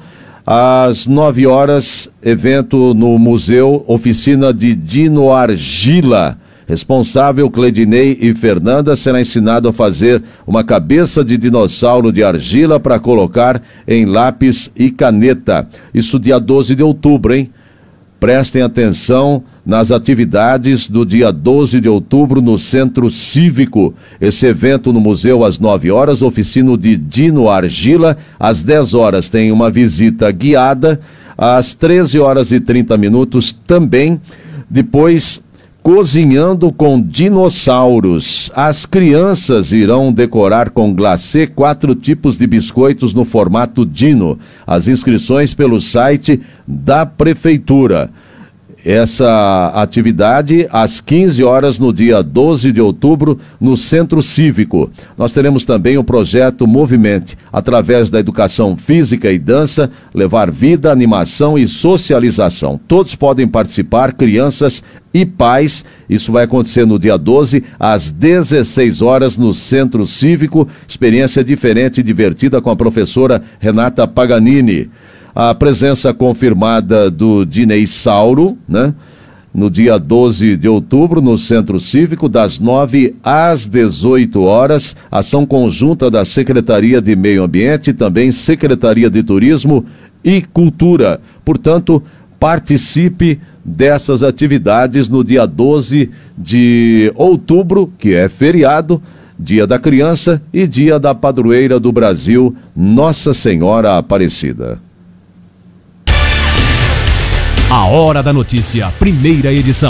às nove horas, evento no museu, oficina de Dino Argila. Responsável, Cledinei e Fernanda, será ensinado a fazer uma cabeça de dinossauro de argila para colocar em lápis e caneta. Isso dia doze de outubro, hein? Prestem atenção nas atividades do dia doze de outubro no Centro Cívico. Esse evento no museu às nove horas, oficina de Dino Argila. Às dez horas tem uma visita guiada. Às treze horas e trinta minutos também. Depois, cozinhando com dinossauros. As crianças irão decorar com glacê quatro tipos de biscoitos no formato Dino. As inscrições pelo site da Prefeitura. Essa atividade às quinze horas no dia doze de outubro no Centro Cívico. Nós teremos também o projeto Movimente, através da educação física e dança, levar vida, animação e socialização. Todos podem participar, crianças e pais. Isso vai acontecer no dia doze às dezesseis horas no Centro Cívico. Experiência diferente e divertida com a professora Renata Paganini. A presença confirmada do Dinossauro, né? No dia doze de outubro, no Centro Cívico, das nove às dezoito horas, ação conjunta da Secretaria de Meio Ambiente e também Secretaria de Turismo e Cultura. Portanto, participe dessas atividades no dia doze de outubro, que é feriado, Dia da Criança e Dia da Padroeira do Brasil, Nossa Senhora Aparecida. A Hora da Notícia, primeira edição.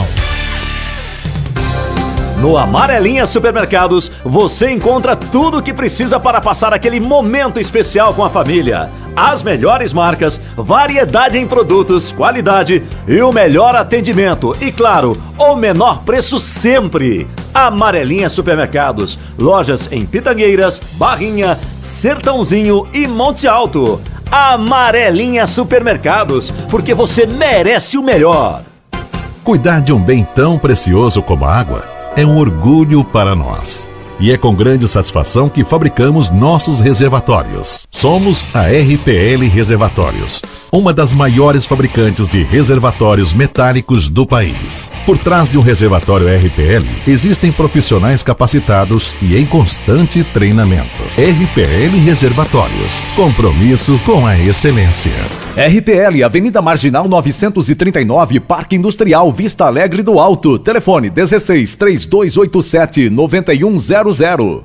No Amarelinha Supermercados, você encontra tudo o que precisa para passar aquele momento especial com a família. As melhores marcas, variedade em produtos, qualidade e o melhor atendimento. E claro, o menor preço sempre. Amarelinha Supermercados, lojas em Pitangueiras, Barrinha, Sertãozinho e Monte Alto. Amarelinha Supermercados, porque você merece o melhor. Cuidar de um bem tão precioso como a água é um orgulho para nós. E é com grande satisfação que fabricamos nossos reservatórios. Somos a R P L Reservatórios, uma das maiores fabricantes de reservatórios metálicos do país. Por trás de um reservatório R P L, existem profissionais capacitados e em constante treinamento. R P L Reservatórios, compromisso com a excelência. R P L, Avenida Marginal novecentos e trinta e nove, Parque Industrial Vista Alegre do Alto. Telefone dezesseis, três dois oito sete, nove um zero zero.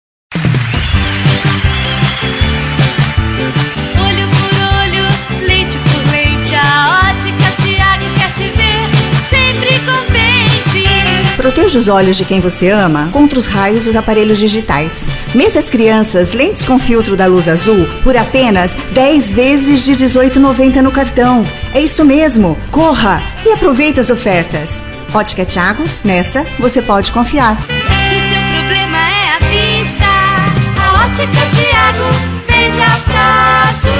Olho por olho, leite por leite, a Ótica Tiago quer te ver sempre contente. Proteja os olhos de quem você ama contra os raios dos aparelhos digitais. Mesas Crianças, lentes com filtro da luz azul por apenas dez vezes de dezoito reais e noventa centavos no cartão. É isso mesmo, corra e aproveite as ofertas. Ótica Tiago, nessa você pode confiar. Se seu problema é a vista, a Ótica Tiago vende a prazo.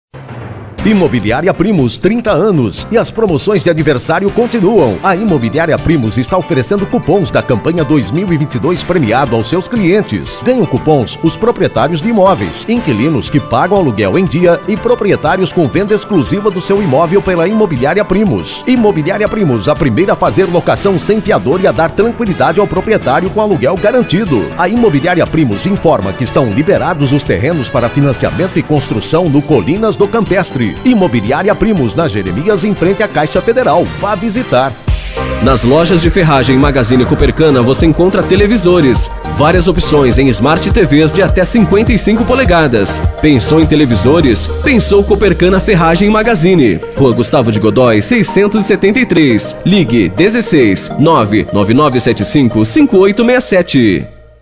Imobiliária Primos, trinta anos e as promoções de aniversário continuam. A Imobiliária Primos está oferecendo cupons da campanha dois mil e vinte e dois premiado aos seus clientes. Ganham cupons os proprietários de imóveis, inquilinos que pagam aluguel em dia e proprietários com venda exclusiva do seu imóvel pela Imobiliária Primos. Imobiliária Primos, a primeira a fazer locação sem fiador e a dar tranquilidade ao proprietário com aluguel garantido. A Imobiliária Primos informa que estão liberados os terrenos para financiamento e construção no Colinas do Campestre. Imobiliária Primos, na Jeremias, em frente à Caixa Federal. Vá visitar. Nas lojas de ferragem Magazine Coopercana você encontra televisores. Várias opções em Smart T Vs de até cinquenta e cinco polegadas. Pensou em televisores? Pensou Coopercana Ferragem Magazine. Rua Gustavo de Godói, seiscentos e setenta e três. Ligue dezesseis, nove nove nove sete cinco, cinco oito seis sete.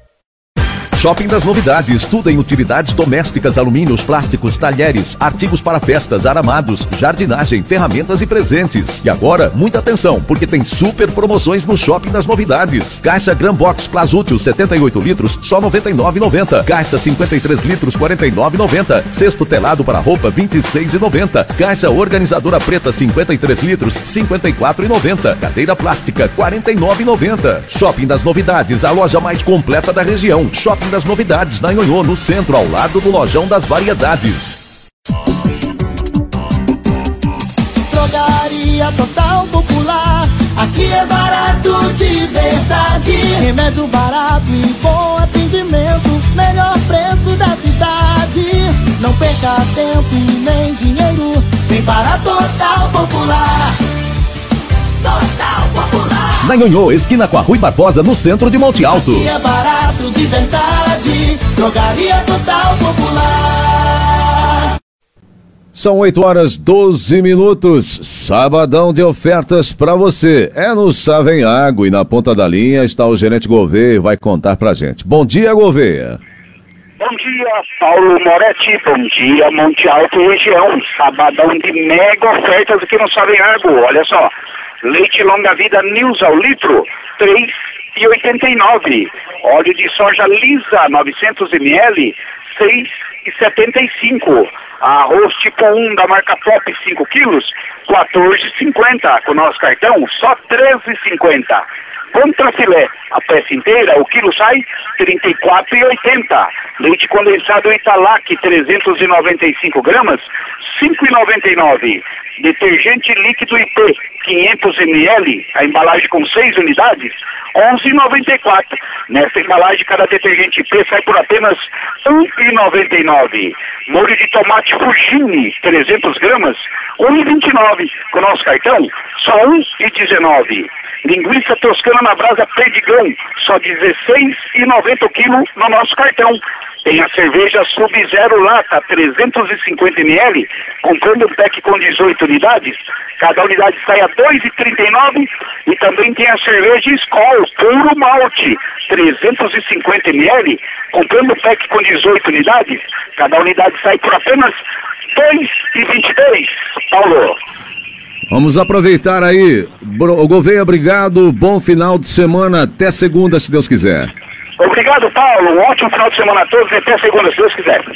Shopping das Novidades, tudo em utilidades domésticas, alumínios, plásticos, talheres, artigos para festas, aramados, jardinagem, ferramentas e presentes. E agora, muita atenção, porque tem super promoções no Shopping das Novidades. Caixa Gran Box Plasútil setenta e oito litros, só noventa e nove reais e noventa centavos. Caixa cinquenta e três litros, quarenta e nove reais e noventa centavos. Cesto telado para roupa, vinte e seis reais e noventa centavos. Caixa organizadora preta, cinquenta e três litros, cinquenta e quatro reais e noventa centavos. Cadeira plástica, quarenta e nove reais e noventa centavos. Shopping das Novidades, a loja mais completa da região. Shopping das Novidades, na Nhonhô, no centro, ao lado do Lojão das Variedades. Drogaria Total Popular, aqui é barato de verdade. Remédio barato e bom atendimento, melhor preço da cidade. Não perca tempo e nem dinheiro, vem para Total Popular. Total Popular. Na Nhonhô, esquina com a Rui Barbosa, no centro de Monte Alto. Aqui é barato de verdade, Drogaria Total Popular. São oito horas, doze minutos, sabadão de ofertas para você. É no Savenhago e na ponta da linha está o gerente Gouveia e vai contar pra gente. Bom dia, Gouveia. Bom dia, Paulo Moretti. Bom dia, Monte Alto região. Sabadão de mega ofertas aqui no Savenhago. Olha só. Leite longa vida News ao litro, três reais e oitenta e nove centavos. Óleo de soja lisa, novecentos mililitros, seis reais e setenta e cinco centavos. Arroz tipo um da marca Top, cinco quilos, quatorze reais e cinquenta centavos. Com o nosso cartão, só treze reais e cinquenta centavos. Contrafilé, a peça inteira, o quilo sai trinta e quatro reais e oitenta centavos. Leite condensado Italac, trezentos e noventa e cinco gramas, cinco reais e noventa e nove centavos. Detergente líquido I P, quinhentos mililitros, a embalagem com seis unidades, onze reais e noventa e quatro centavos. Nessa embalagem, cada detergente I P sai por apenas um real e noventa e nove nove. Molho de tomate Fugini, trezentas gramas, um e vinte e nove. Com o nosso cartão, só um e dezenove. Linguiça toscana na brasa Perdigão, só dezesseis e noventa o quilo no nosso cartão. Tem a cerveja Sub-Zero Lata, trezentos e cinquenta mililitros, comprando um pack com dezoito unidades, cada unidade sai a dois e trinta e nove. E também tem a cerveja Skol, puro malte, trezentos e cinquenta mililitros, comprando um pack com dezoito unidades, cada unidade sai por apenas dois e vinte e dois. Paulo. Vamos aproveitar aí. O Gouveia, obrigado, bom final de semana, até segunda, se Deus quiser. Obrigado, Paulo, um ótimo final de semana a todos e até segunda, se Deus quiser.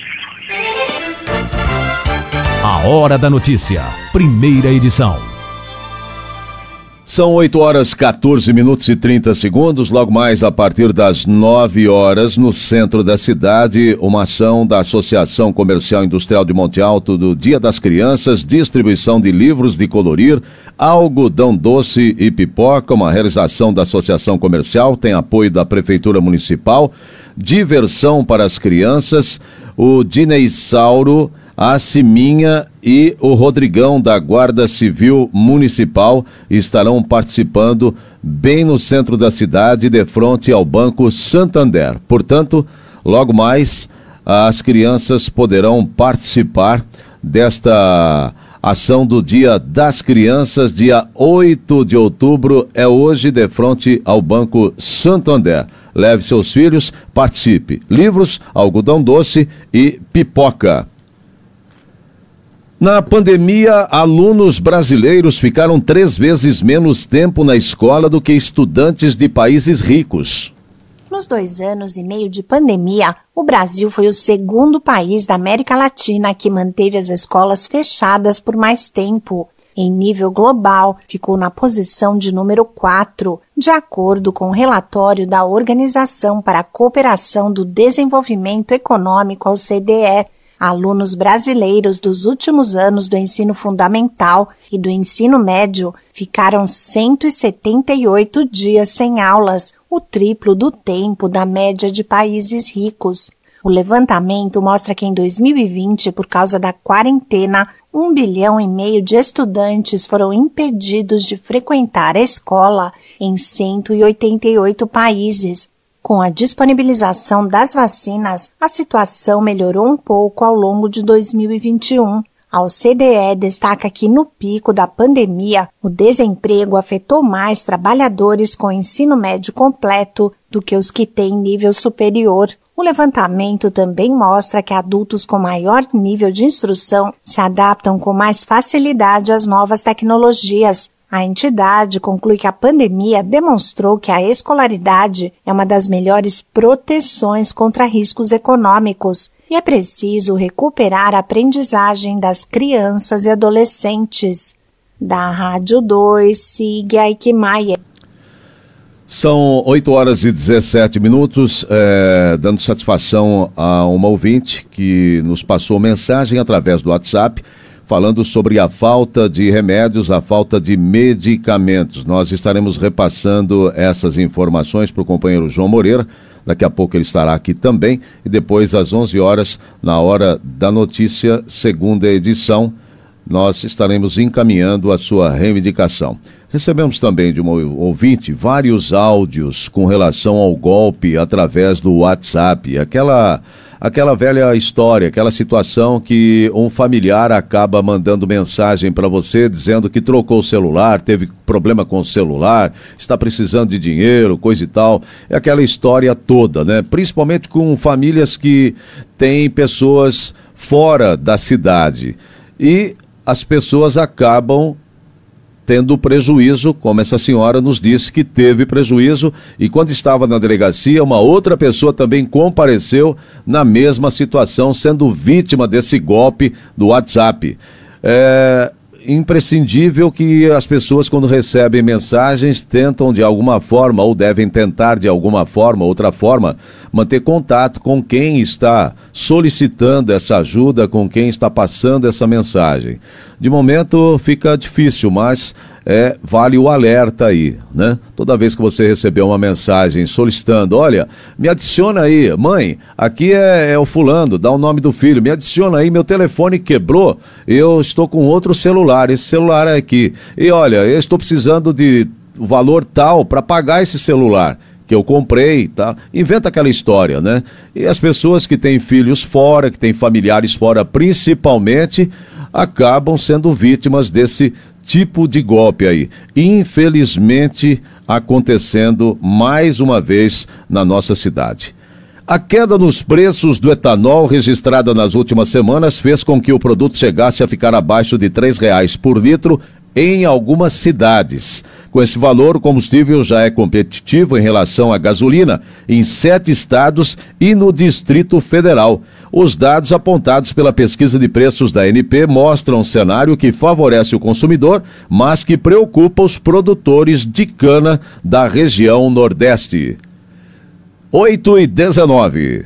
A Hora da Notícia, primeira edição. São oito horas, quatorze minutos e trinta segundos. Logo mais, a partir das nove horas, no centro da cidade, uma ação da Associação Comercial Industrial de Monte Alto do Dia das Crianças, distribuição de livros de colorir, algodão doce e pipoca, uma realização da Associação Comercial, tem apoio da Prefeitura Municipal, diversão para as crianças, o Dineissauro, a Siminha e o Rodrigão da Guarda Civil Municipal estarão participando bem no centro da cidade, de frente ao Banco Santander. Portanto, logo mais, as crianças poderão participar desta ação do Dia das Crianças, dia oito de outubro, é hoje, de frente ao Banco Santander. Leve seus filhos, participe. Livros, algodão doce e pipoca. Na pandemia, alunos brasileiros ficaram três vezes menos tempo na escola do que estudantes de países ricos. Nos dois anos e meio de pandemia, o Brasil foi o segundo país da América Latina que manteve as escolas fechadas por mais tempo. Em nível global, ficou na posição de número quatro, de acordo com o relatório da Organização para a Cooperação do Desenvolvimento Econômico, a O C D E. Alunos brasileiros dos últimos anos do ensino fundamental e do ensino médio ficaram cento e setenta e oito dias sem aulas, o triplo do tempo da média de países ricos. O levantamento mostra que em dois mil e vinte, por causa da quarentena, um bilhão e meio de estudantes foram impedidos de frequentar a escola em cento e oitenta e oito países. Com a disponibilização das vacinas, a situação melhorou um pouco ao longo de dois mil e vinte e um. A O C D E destaca que no pico da pandemia, o desemprego afetou mais trabalhadores com ensino médio completo do que os que têm nível superior. O levantamento também mostra que adultos com maior nível de instrução se adaptam com mais facilidade às novas tecnologias. A entidade conclui que a pandemia demonstrou que a escolaridade é uma das melhores proteções contra riscos econômicos e é preciso recuperar a aprendizagem das crianças e adolescentes. Da Rádio dois, siga Ike Maia. São oito horas e dezessete minutos, é, dando satisfação a uma ouvinte que nos passou mensagem através do WhatsApp, falando sobre a falta de remédios, a falta de medicamentos. Nós estaremos repassando essas informações para o companheiro João Moreira. Daqui a pouco ele estará aqui também. E depois, às onze horas, na Hora da Notícia, segunda edição, nós estaremos encaminhando a sua reivindicação. Recebemos também de uma ouvinte vários áudios com relação ao golpe através do WhatsApp. Aquela... Aquela velha história, aquela situação que um familiar acaba mandando mensagem para você dizendo que trocou o celular, teve problema com o celular, está precisando de dinheiro, coisa e tal. É aquela história toda, né? Principalmente com famílias que têm pessoas fora da cidade. E as pessoas acabam tendo prejuízo, como essa senhora nos disse que teve prejuízo, e quando estava na delegacia, uma outra pessoa também compareceu na mesma situação, sendo vítima desse golpe do WhatsApp. É imprescindível que as pessoas, quando recebem mensagens, tentam de alguma forma, ou devem tentar de alguma forma, outra forma, manter contato com quem está solicitando essa ajuda, com quem está passando essa mensagem. De momento fica difícil, mas é, vale o alerta aí, né? Toda vez que você receber uma mensagem solicitando, olha, me adiciona aí, mãe, aqui é, é o fulano, dá o nome do filho, me adiciona aí, meu telefone quebrou, eu estou com outro celular, esse celular é aqui, e olha, eu estou precisando de valor tal para pagar esse celular que eu comprei, tá? Inventa aquela história, né? E as pessoas que têm filhos fora, que têm familiares fora, principalmente, acabam sendo vítimas desse tipo de golpe aí. Infelizmente, acontecendo mais uma vez na nossa cidade. A queda nos preços do etanol registrada nas últimas semanas fez com que o produto chegasse a ficar abaixo de três reais por litro em algumas cidades. Com esse valor, o combustível já é competitivo em relação à gasolina em sete estados e no Distrito Federal. Os dados apontados pela pesquisa de preços da A N P mostram um cenário que favorece o consumidor, mas que preocupa os produtores de cana da região Nordeste. oito e dezenove.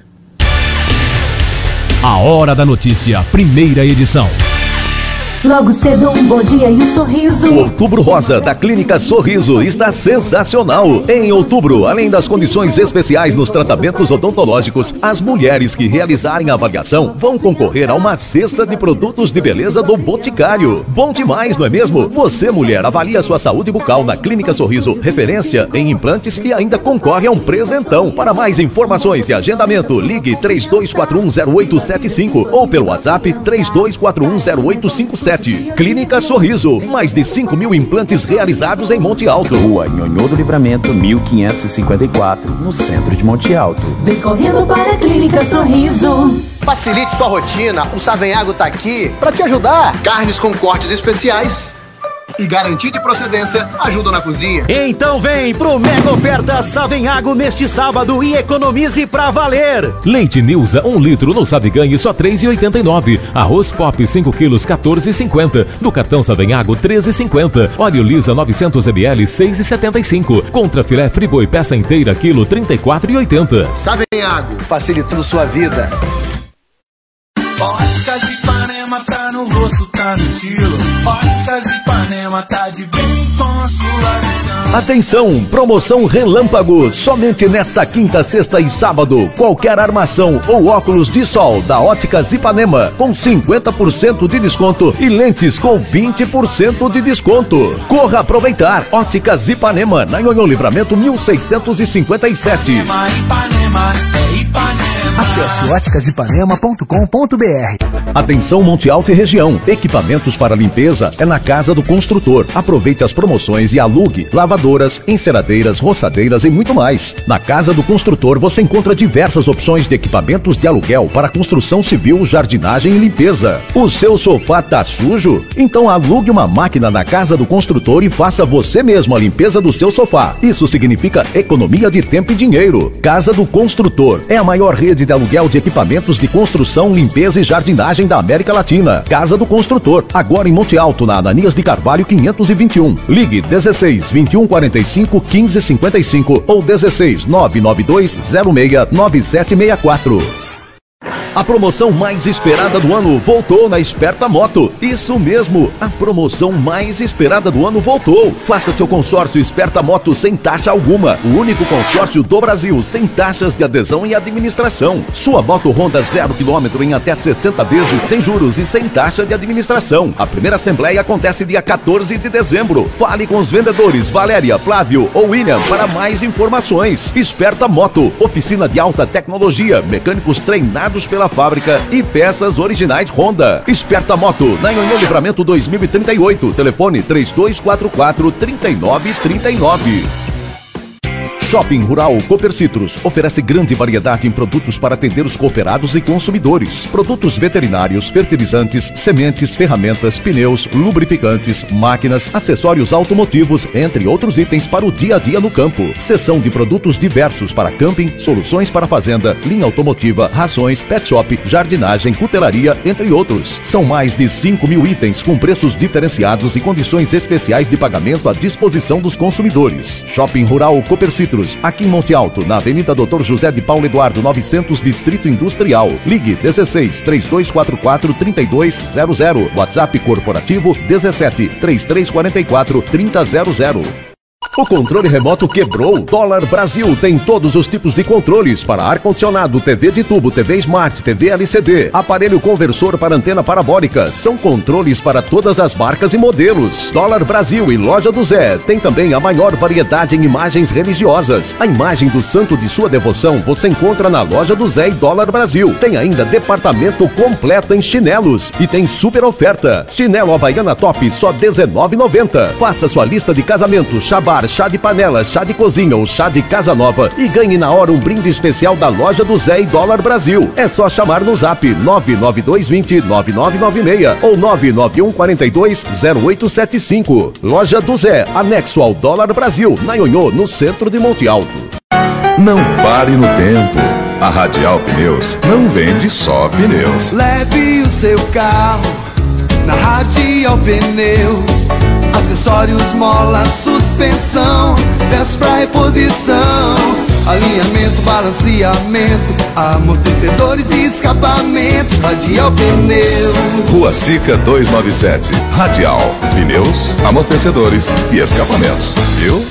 A Hora da Notícia, primeira edição. Logo cedo, um bom dia e um sorriso. O Outubro Rosa da Clínica Sorriso está sensacional. Em outubro, além das condições especiais nos tratamentos odontológicos, as mulheres que realizarem a avaliação vão concorrer a uma cesta de produtos de beleza do Boticário. Bom demais, não é mesmo? Você, mulher, avalia sua saúde bucal na Clínica Sorriso, referência em implantes, e ainda concorre a um presentão. Para mais informações e agendamento, ligue três dois quatro um zero oito sete cinco ou pelo WhatsApp três dois quatro um zero oito cinco sete. Clínica Sorriso, mais de cinco mil implantes realizados em Monte Alto. Rua Nhonhô do Livramento, mil quinhentos e cinquenta e quatro, no centro de Monte Alto. Vem correndo para a Clínica Sorriso. Facilite sua rotina, o Savenhago tá aqui para te ajudar. Carnes com cortes especiais e garantia de procedência ajudam na cozinha. Então vem pro Mega Oferta Savenhago neste sábado e economize pra valer. Leite Nilza, um litro no Sabe Ganhe, só três reais e oitenta e nove centavos. Arroz Pop, cinco quilos, quatorze reais e cinquenta centavos. No cartão Savenhago, treze reais e cinquenta centavos. Óleo Lisa, novecentos mililitros, seis reais e setenta e cinco centavos. Contra filé Friboi, peça inteira, quilo, trinta e quatro reais e oitenta centavos. Savenhago, facilitando sua vida. Óticas Ipanema tá no rosto, tá no estilo. Óticas Ipanema tá de bem com a sua visão. Atenção, promoção Relâmpago, somente nesta quinta, sexta e sábado. Qualquer armação ou óculos de sol da Óticas Ipanema com cinquenta por cento de desconto e lentes com vinte por cento de desconto. Corra aproveitar. Óticas Ipanema, na Nhonhô Livramento mil seiscentos e cinquenta e sete. Ipanema, Ipanema, é Ipanema. Acesse óticas ipanema ponto com ponto br. Atenção Monte Alto e região, equipamentos para limpeza é na Casa do Construtor. Aproveite as promoções e alugue lavadoras, enceradeiras, roçadeiras e muito mais. Na Casa do Construtor você encontra diversas opções de equipamentos de aluguel para construção civil, jardinagem e limpeza. O seu sofá tá sujo? Então alugue uma máquina na Casa do Construtor e faça você mesmo a limpeza do seu sofá. Isso significa economia de tempo e dinheiro. Casa do Construtor é a maior rede de aluguel de equipamentos de construção, limpeza e jardinagem da América Latina. Casa do Construtor, agora em Monte Alto, na Ananias de Carvalho quinhentos e vinte e um. Ligue dezesseis, vinte e um, quarenta e cinco, quinze, cinquenta e cinco ou dezesseis, nove nove dois, zero seis, nove sete seis quatro. A promoção mais esperada do ano voltou na Esperta Moto. Isso mesmo, a promoção mais esperada do ano voltou. Faça seu consórcio Esperta Moto sem taxa alguma. O único consórcio do Brasil sem taxas de adesão e administração. Sua moto Honda zero quilômetro em até sessenta vezes sem juros e sem taxa de administração. A primeira assembleia acontece dia quatorze de dezembro. Fale com os vendedores Valéria, Flávio ou William para mais informações. Esperta Moto, oficina de alta tecnologia, mecânicos treinados pela fábrica e peças originais Honda. Esperta Moto, na Nhonhô Livramento dois mil e trinta e oito. Telefone três dois quatro quatro, três nove três nove. Shopping Rural Cooper Citrus oferece grande variedade em produtos para atender os cooperados e consumidores. Produtos veterinários, fertilizantes, sementes, ferramentas, pneus, lubrificantes, máquinas, acessórios automotivos, entre outros itens para o dia a dia no campo. Seção de produtos diversos para camping, soluções para fazenda, linha automotiva, rações, pet shop, jardinagem, cutelaria, entre outros. São mais de cinco mil itens com preços diferenciados e condições especiais de pagamento à disposição dos consumidores. Shopping Rural Cooper Citrus, Elétricos, aqui em Monte Alto, na Avenida doutor José de Paulo Eduardo, novecentos, Distrito Industrial. Ligue dezesseis, três dois quatro quatro, três dois zero zero. WhatsApp corporativo dezessete, três três quatro quatro, três zero zero zero. O controle remoto quebrou. Dólar Brasil tem todos os tipos de controles para ar-condicionado, T V de tubo, T V Smart, T V L C D, aparelho conversor para antena parabólica. São controles para todas as marcas e modelos. Dólar Brasil e Loja do Zé tem também a maior variedade em imagens religiosas. A imagem do santo de sua devoção você encontra na Loja do Zé e Dólar Brasil. Tem ainda departamento completo em chinelos e tem super oferta. Chinelo Havaiana Top só dezenove reais e noventa centavos. Faça sua lista de casamento, chabar, chá de panela, chá de cozinha ou chá de casa nova e ganhe na hora um brinde especial da Loja do Zé e Dólar Brasil. É só chamar no zap nove nove dois dois zero, nove nove nove seis ou nove nove um quatro dois, zero oito sete cinco. Loja do Zé, anexo ao Dólar Brasil, na Ionhô, no centro de Monte Alto. Não pare no tempo. A Radial Pneus não vende só pneus. Leve o seu carro na Radial Pneus. Acessórios, mola, suspensão, peças pra reposição, alinhamento, balanceamento, amortecedores e escapamento. Radial Pneus. Rua Sica duzentos e noventa e sete. Radial Pneus, amortecedores e escapamentos. Viu?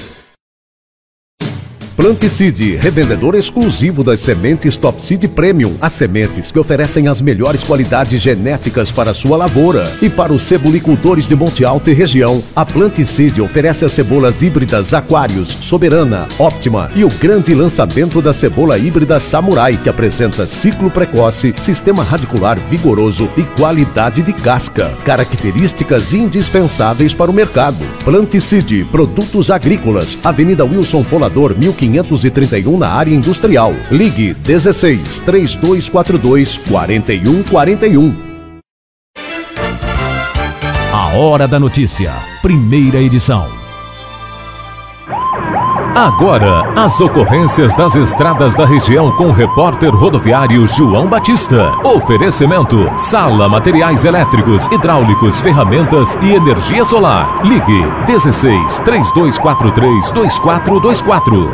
Planticide, revendedor exclusivo das sementes Top Seed Premium. As sementes que oferecem as melhores qualidades genéticas para a sua lavoura. E para os cebolicultores de Monte Alto e região, a Planticide oferece as cebolas híbridas Aquários, Soberana, Óptima e o grande lançamento da cebola híbrida Samurai, que apresenta ciclo precoce, sistema radicular vigoroso e qualidade de casca. Características indispensáveis para o mercado. Planticide, produtos agrícolas, Avenida Wilson Folador, mil quinhentos e trinta e um, na área industrial. Ligue dezesseis, três dois quatro dois, quatro um quatro um. A Hora da Notícia, primeira edição. Agora, as ocorrências das estradas da região com o repórter rodoviário João Batista. Oferecimento: Sala Materiais Elétricos, Hidráulicos, Ferramentas e Energia Solar. Ligue dezesseis, três dois quatro três, dois quatro dois quatro.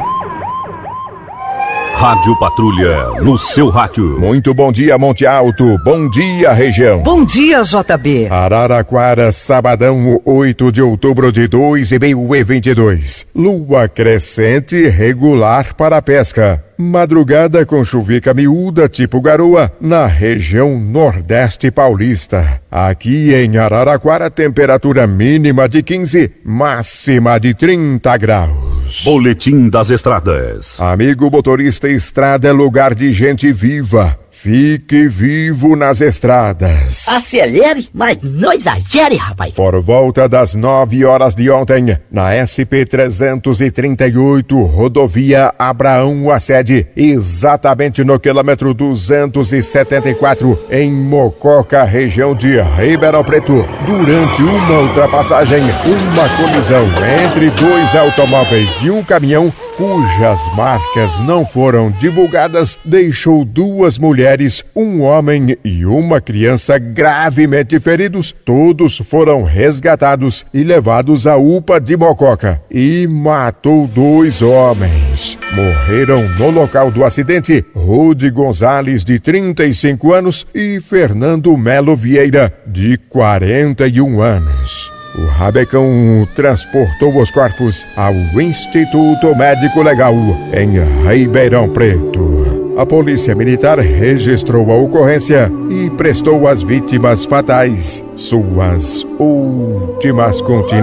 Rádio Patrulha, no seu rádio. Muito bom dia, Monte Alto. Bom dia, região. Bom dia, J B. Araraquara, sabadão, oito de outubro de dois mil e vinte e dois. Lua crescente regular para a pesca. Madrugada com chuvica miúda tipo garoa na região nordeste paulista. Aqui em Araraquara, temperatura mínima de quinze, máxima de trinta graus. Boletim das estradas. Amigo motorista, estrada é lugar de gente viva. Fique vivo nas estradas. Acelere, mas não exagere, rapaz. Por volta das nove horas de ontem, na S P trezentos e trinta e oito, rodovia Abraão Assede, exatamente no quilômetro duzentos e setenta e quatro, em Mococa, região de Ribeirão Preto, durante uma ultrapassagem, uma colisão entre dois automóveis e um caminhão, cujas marcas não foram divulgadas, deixou duas mulheres, um homem e uma criança gravemente feridos. Todos foram resgatados e levados à U P A de Mococa. E matou dois homens. Morreram no local do acidente Rode Gonzalez, de trinta e cinco anos, e Fernando Melo Vieira, de quarenta e um anos. O Rabecão transportou os corpos ao Instituto Médico Legal, em Ribeirão Preto. A Polícia Militar registrou a ocorrência e prestou às vítimas fatais suas últimas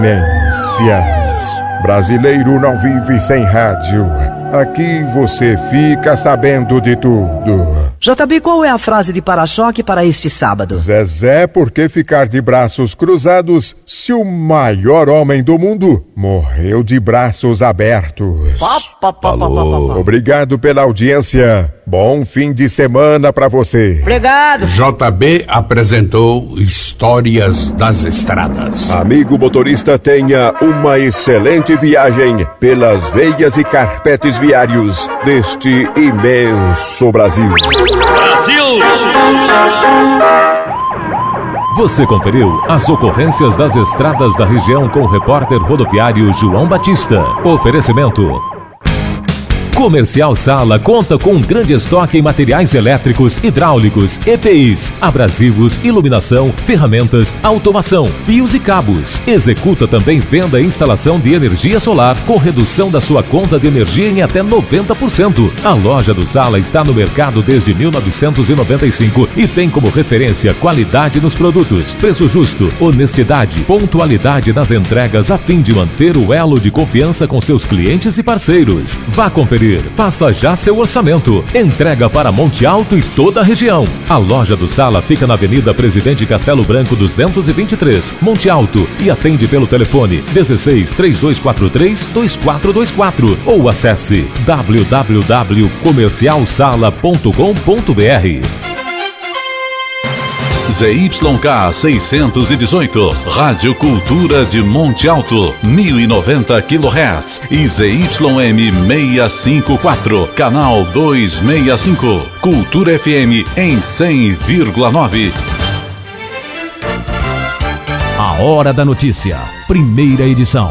continências. Brasileiro não vive sem rádio. Aqui você fica sabendo de tudo. J B, qual é a frase de para-choque para este sábado? Zezé, por que ficar de braços cruzados se o maior homem do mundo morreu de braços abertos? Pá, pá, pá, pá, pá, pá. Obrigado pela audiência. Bom fim de semana pra você. Obrigado. J B apresentou Histórias das Estradas. Amigo motorista, tenha uma excelente viagem pelas veias e carpetes viários deste imenso Brasil. Brasil! Você conferiu as ocorrências das estradas da região com o repórter rodoviário João Batista. Oferecimento: Comercial Sala conta com um grande estoque em materiais elétricos, hidráulicos, E P Is, abrasivos, iluminação, ferramentas, automação, fios e cabos. Executa também venda e instalação de energia solar com redução da sua conta de energia em até noventa por cento. A loja do Sala está no mercado desde mil novecentos e noventa e cinco e tem como referência qualidade nos produtos, preço justo, honestidade, pontualidade nas entregas a fim de manter o elo de confiança com seus clientes e parceiros. Vá conferir. Faça já seu orçamento. Entrega para Monte Alto e toda a região. A loja do Sala fica na Avenida Presidente Castelo Branco duzentos e vinte e três, Monte Alto, e atende pelo telefone dezesseis, três dois quatro três, dois quatro dois quatro ou acesse w w w ponto comercial sala ponto com ponto b r. Z Y K seiscentos e dezoito, Rádio Cultura de Monte Alto, mil e noventa quilohertz, e Z Y M seiscentos e cinquenta e quatro, canal duzentos e sessenta e cinco, Cultura F M em cem vírgula nove. A Hora da Notícia, primeira edição.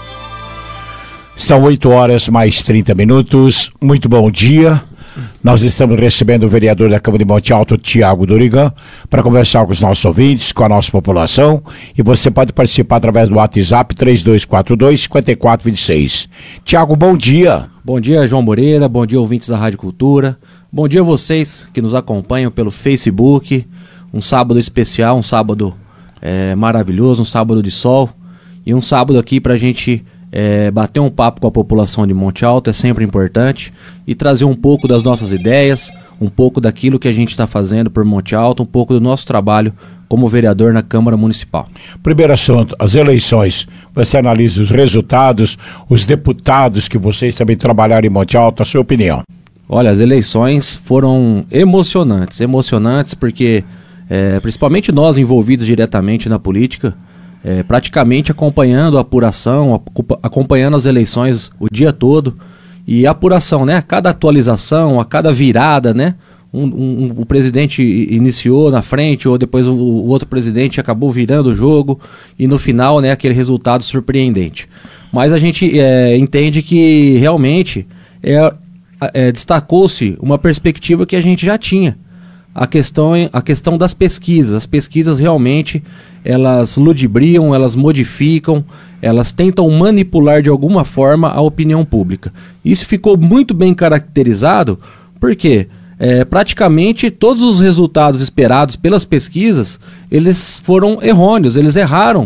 São oito horas mais trinta minutos. Muito bom dia. Nós estamos recebendo o vereador da Câmara de Monte Alto, Tiago Dorigan, para conversar com os nossos ouvintes, com a nossa população. E você pode participar através do WhatsApp três dois quatro dois, cinco quatro dois seis. Tiago, bom dia. Bom dia, João Moreira. Bom dia, ouvintes da Rádio Cultura. Bom dia a vocês que nos acompanham pelo Facebook. Um sábado especial, um sábado é, maravilhoso, um sábado de sol. E um sábado aqui para a gente... É, bater um papo com a população de Monte Alto é sempre importante e trazer um pouco das nossas ideias, um pouco daquilo que a gente está fazendo por Monte Alto, um pouco do nosso trabalho como vereador na Câmara Municipal. Primeiro assunto, as eleições. Você analisa os resultados, os deputados que vocês também trabalharam em Monte Alto, a sua opinião? Olha, as eleições foram emocionantes, emocionantes porque é, principalmente nós envolvidos diretamente na política, É, praticamente acompanhando a apuração, acompanhando as eleições o dia todo, e a apuração, né? A cada atualização, a cada virada, né? Um, um, o presidente iniciou na frente, ou depois o, o outro presidente acabou virando o jogo, e no final, né, aquele resultado surpreendente. Mas a gente é, entende que realmente é, é, destacou-se uma perspectiva que a gente já tinha. A questão, a questão das pesquisas. As pesquisas realmente, elas ludibriam, elas modificam, elas tentam manipular de alguma forma a opinião pública. Isso ficou muito bem caracterizado porque é, praticamente todos os resultados esperados pelas pesquisas, eles foram errôneos, eles erraram.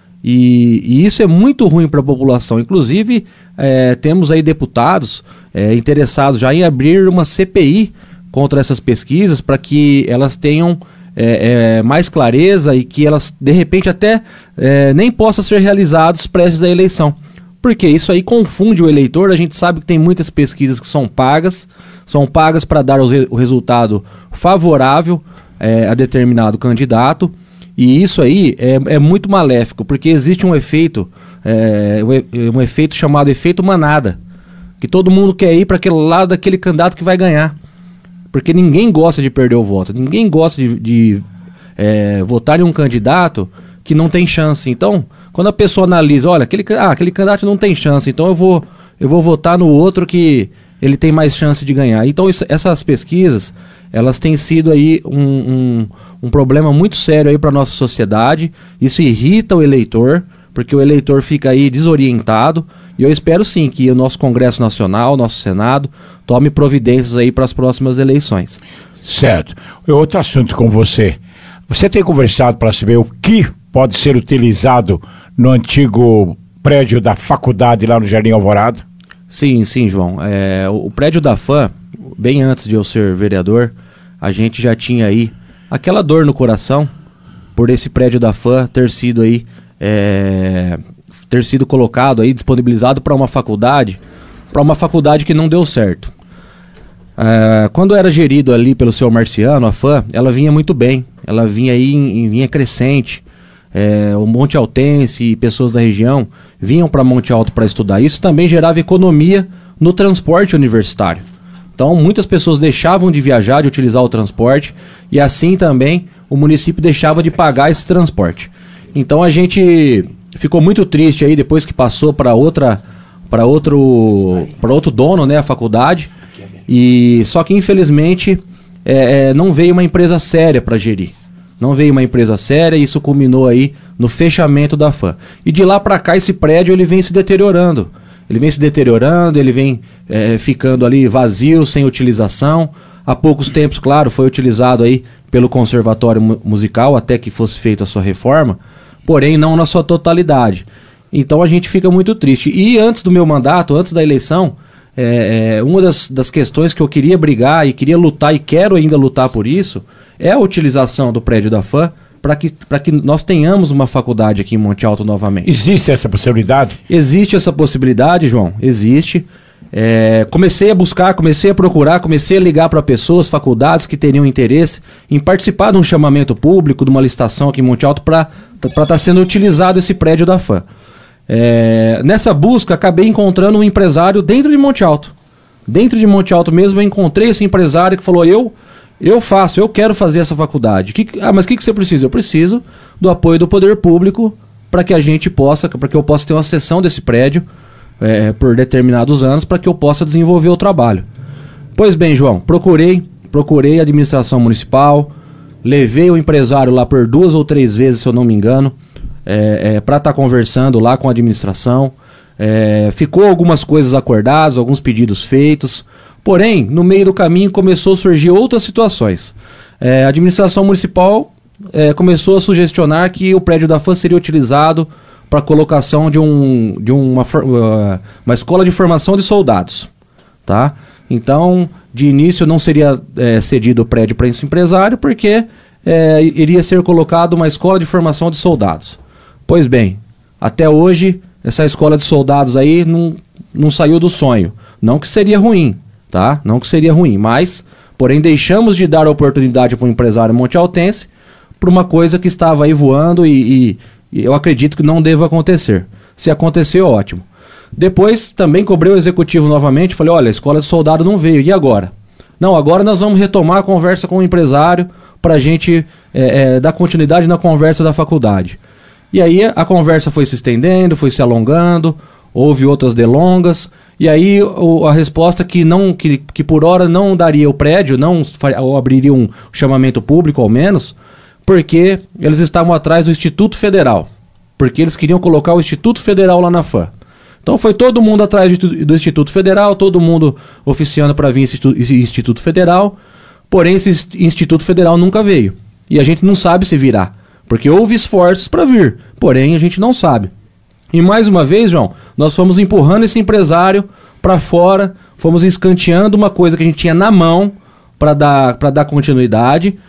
E, e isso é muito ruim para a população. Inclusive, é, temos aí deputados é, interessados já em abrir uma C P I contra essas pesquisas, para que elas tenham é, é, mais clareza e que elas, de repente, até é, nem possam ser realizados prestes à eleição. Porque isso aí confunde o eleitor. A gente sabe que tem muitas pesquisas que são pagas, são pagas para dar o, re o resultado favorável é, a determinado candidato, e isso aí é, é muito maléfico, porque existe um efeito, é, um efeito chamado efeito manada, que todo mundo quer ir para aquele lado daquele candidato que vai ganhar. Porque ninguém gosta de perder o voto, ninguém gosta de, de é, votar em um candidato que não tem chance. Então, quando a pessoa analisa, olha, aquele, ah, aquele candidato não tem chance, então eu vou, eu vou votar no outro que ele tem mais chance de ganhar. Então, isso, essas pesquisas, elas têm sido aí um, um, um problema muito sério aí para a nossa sociedade. Isso irrita o eleitor, porque o eleitor fica aí desorientado, e eu espero sim que o nosso Congresso Nacional, o nosso Senado, tome providências aí para as próximas eleições. Certo. Outro assunto com você. Você tem conversado para saber o que pode ser utilizado no antigo prédio da faculdade lá no Jardim Alvorada? Sim, sim, João. É, o, o prédio da F A M, bem antes de eu ser vereador, a gente já tinha aí aquela dor no coração por esse prédio da F A M ter sido aí É, ter sido colocado aí, disponibilizado para uma faculdade, para uma faculdade que não deu certo. É, quando era gerido ali pelo seu Marciano, a F A M, ela vinha muito bem, ela vinha aí em, em vinha crescente. É, o Monte Altense e pessoas da região vinham para Monte Alto para estudar. Isso também gerava economia no transporte universitário. Então muitas pessoas deixavam de viajar, de utilizar o transporte, e assim também o município deixava de pagar esse transporte. Então a gente ficou muito triste aí depois que passou para outra, para outro, para outro dono, né, a faculdade. E só que infelizmente é, é, não veio uma empresa séria para gerir. Não veio uma empresa séria e isso culminou aí no fechamento da F A M. E de lá para cá esse prédio ele vem se deteriorando. Ele vem se deteriorando, ele vem é, ficando ali vazio, sem utilização. Há poucos tempos, claro, foi utilizado aí pelo Conservatório mu- Musical até que fosse feita a sua reforma, porém não na sua totalidade. Então a gente fica muito triste. E antes do meu mandato, antes da eleição, é, é, uma das, das questões que eu queria brigar e queria lutar e quero ainda lutar por isso é a utilização do prédio da F A M para que, para que nós tenhamos uma faculdade aqui em Monte Alto novamente. Existe essa possibilidade? Existe essa possibilidade, João, existe. É, comecei a buscar, comecei a procurar, comecei a ligar para pessoas, faculdades que teriam interesse em participar de um chamamento público, de uma licitação aqui em Monte Alto para estar sendo utilizado esse prédio da F A M. É, nessa busca, acabei encontrando um empresário dentro de Monte Alto. Dentro de Monte Alto mesmo, eu encontrei esse empresário que falou, eu... Eu faço, eu quero fazer essa faculdade. Que, ah, mas o que, que você precisa? Eu preciso do apoio do poder público para que a gente possa, para que eu possa ter uma sessão desse prédio é, por determinados anos, para que eu possa desenvolver o trabalho. Pois bem, João, procurei, procurei a administração municipal, levei o empresário lá por duas ou três vezes, se eu não me engano, é, é, para estar tá conversando lá com a administração. É, ficou algumas coisas acordadas, alguns pedidos feitos. Porém, no meio do caminho começou a surgir outras situações. É, a administração municipal é, começou a sugestionar que o prédio da F A M seria utilizado para a colocação de, um, de uma, uh, uma escola de formação de soldados. Tá? Então, de início não seria é, cedido o prédio para esse empresário, porque é, iria ser colocado uma escola de formação de soldados. Pois bem, até hoje, essa escola de soldados aí não, não saiu do sonho. Não que seria ruim. Tá? Não que seria ruim, mas, porém, deixamos de dar a oportunidade para um empresário montealtense para uma coisa que estava aí voando e, e, e eu acredito que não deva acontecer. Se acontecer, ótimo. Depois, também cobrei o executivo novamente, falei, olha, a escola de soldado não veio, e agora? Não, agora nós vamos retomar a conversa com o empresário para a gente é, é, dar continuidade na conversa da faculdade. E aí a conversa foi se estendendo, foi se alongando, houve outras delongas, e aí o, a resposta que, não, que, que por hora não daria o prédio, não ou abriria um chamamento público ao menos, porque eles estavam atrás do Instituto Federal, porque eles queriam colocar o Instituto Federal lá na F A M. Então foi todo mundo atrás do, do Instituto Federal, todo mundo oficiando para vir esse, esse Instituto Federal, porém esse Instituto Federal nunca veio, e a gente não sabe se virá, porque houve esforços para vir, porém a gente não sabe. E mais uma vez, João, nós fomos empurrando esse empresário para fora, fomos escanteando uma coisa que a gente tinha na mão para dar, para dar continuidade.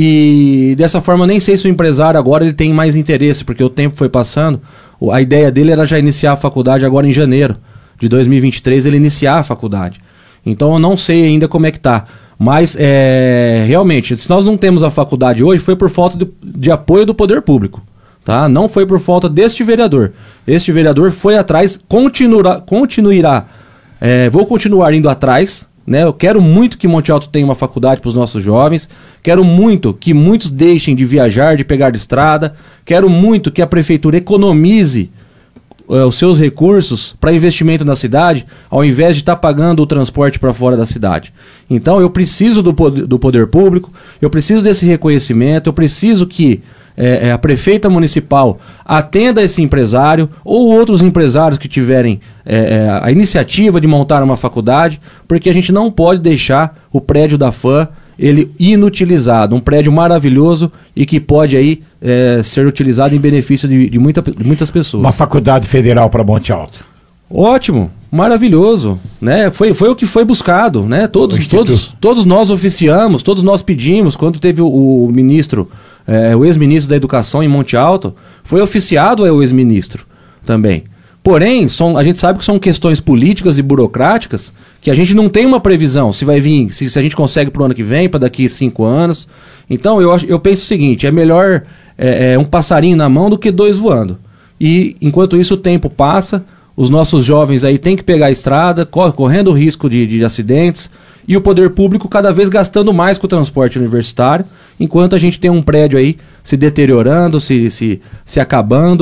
E dessa forma, eu nem sei se o empresário agora ele tem mais interesse, porque o tempo foi passando. A ideia dele era já iniciar a faculdade agora em janeiro de dois mil e vinte e três, ele iniciar a faculdade. Então eu não sei ainda como é que tá. Mas, é, realmente, se nós não temos a faculdade hoje, foi por falta de, de apoio do poder público. Tá? Não foi por falta deste vereador. Este vereador foi atrás, continuará, continuará é, vou continuar indo atrás, né? Eu quero muito que Monte Alto tenha uma faculdade para os nossos jovens, quero muito que muitos deixem de viajar, de pegar de estrada, quero muito que a prefeitura economize é, os seus recursos para investimento na cidade, ao invés de estar tá pagando o transporte para fora da cidade. Então eu preciso do, do poder público, eu preciso desse reconhecimento, eu preciso que É, é, a prefeita municipal atenda esse empresário ou outros empresários que tiverem é, é, a iniciativa de montar uma faculdade, porque a gente não pode deixar o prédio da F A M ele inutilizado, um prédio maravilhoso e que pode aí é, ser utilizado em benefício de, de, muita, de muitas pessoas. Uma faculdade federal para Monte Alto. Ótimo, maravilhoso, né? Foi, foi o que foi buscado, né? Todos, todos, todos nós oficiamos, todos nós pedimos, quando teve o, o ministro, é, o ex-ministro da Educação em Monte Alto, foi oficiado é, o ex-ministro também. Porém, são, a gente sabe que são questões políticas e burocráticas que a gente não tem uma previsão se vai vir, se, se a gente consegue para o ano que vem, para daqui a cinco anos. Então eu, eu penso o seguinte, é melhor é, é, um passarinho na mão do que dois voando. E enquanto isso o tempo passa, os nossos jovens aí têm que pegar a estrada, cor, correndo o risco de, de acidentes, e o poder público cada vez gastando mais com o transporte universitário, enquanto a gente tem um prédio aí se deteriorando, se, se, se acabando.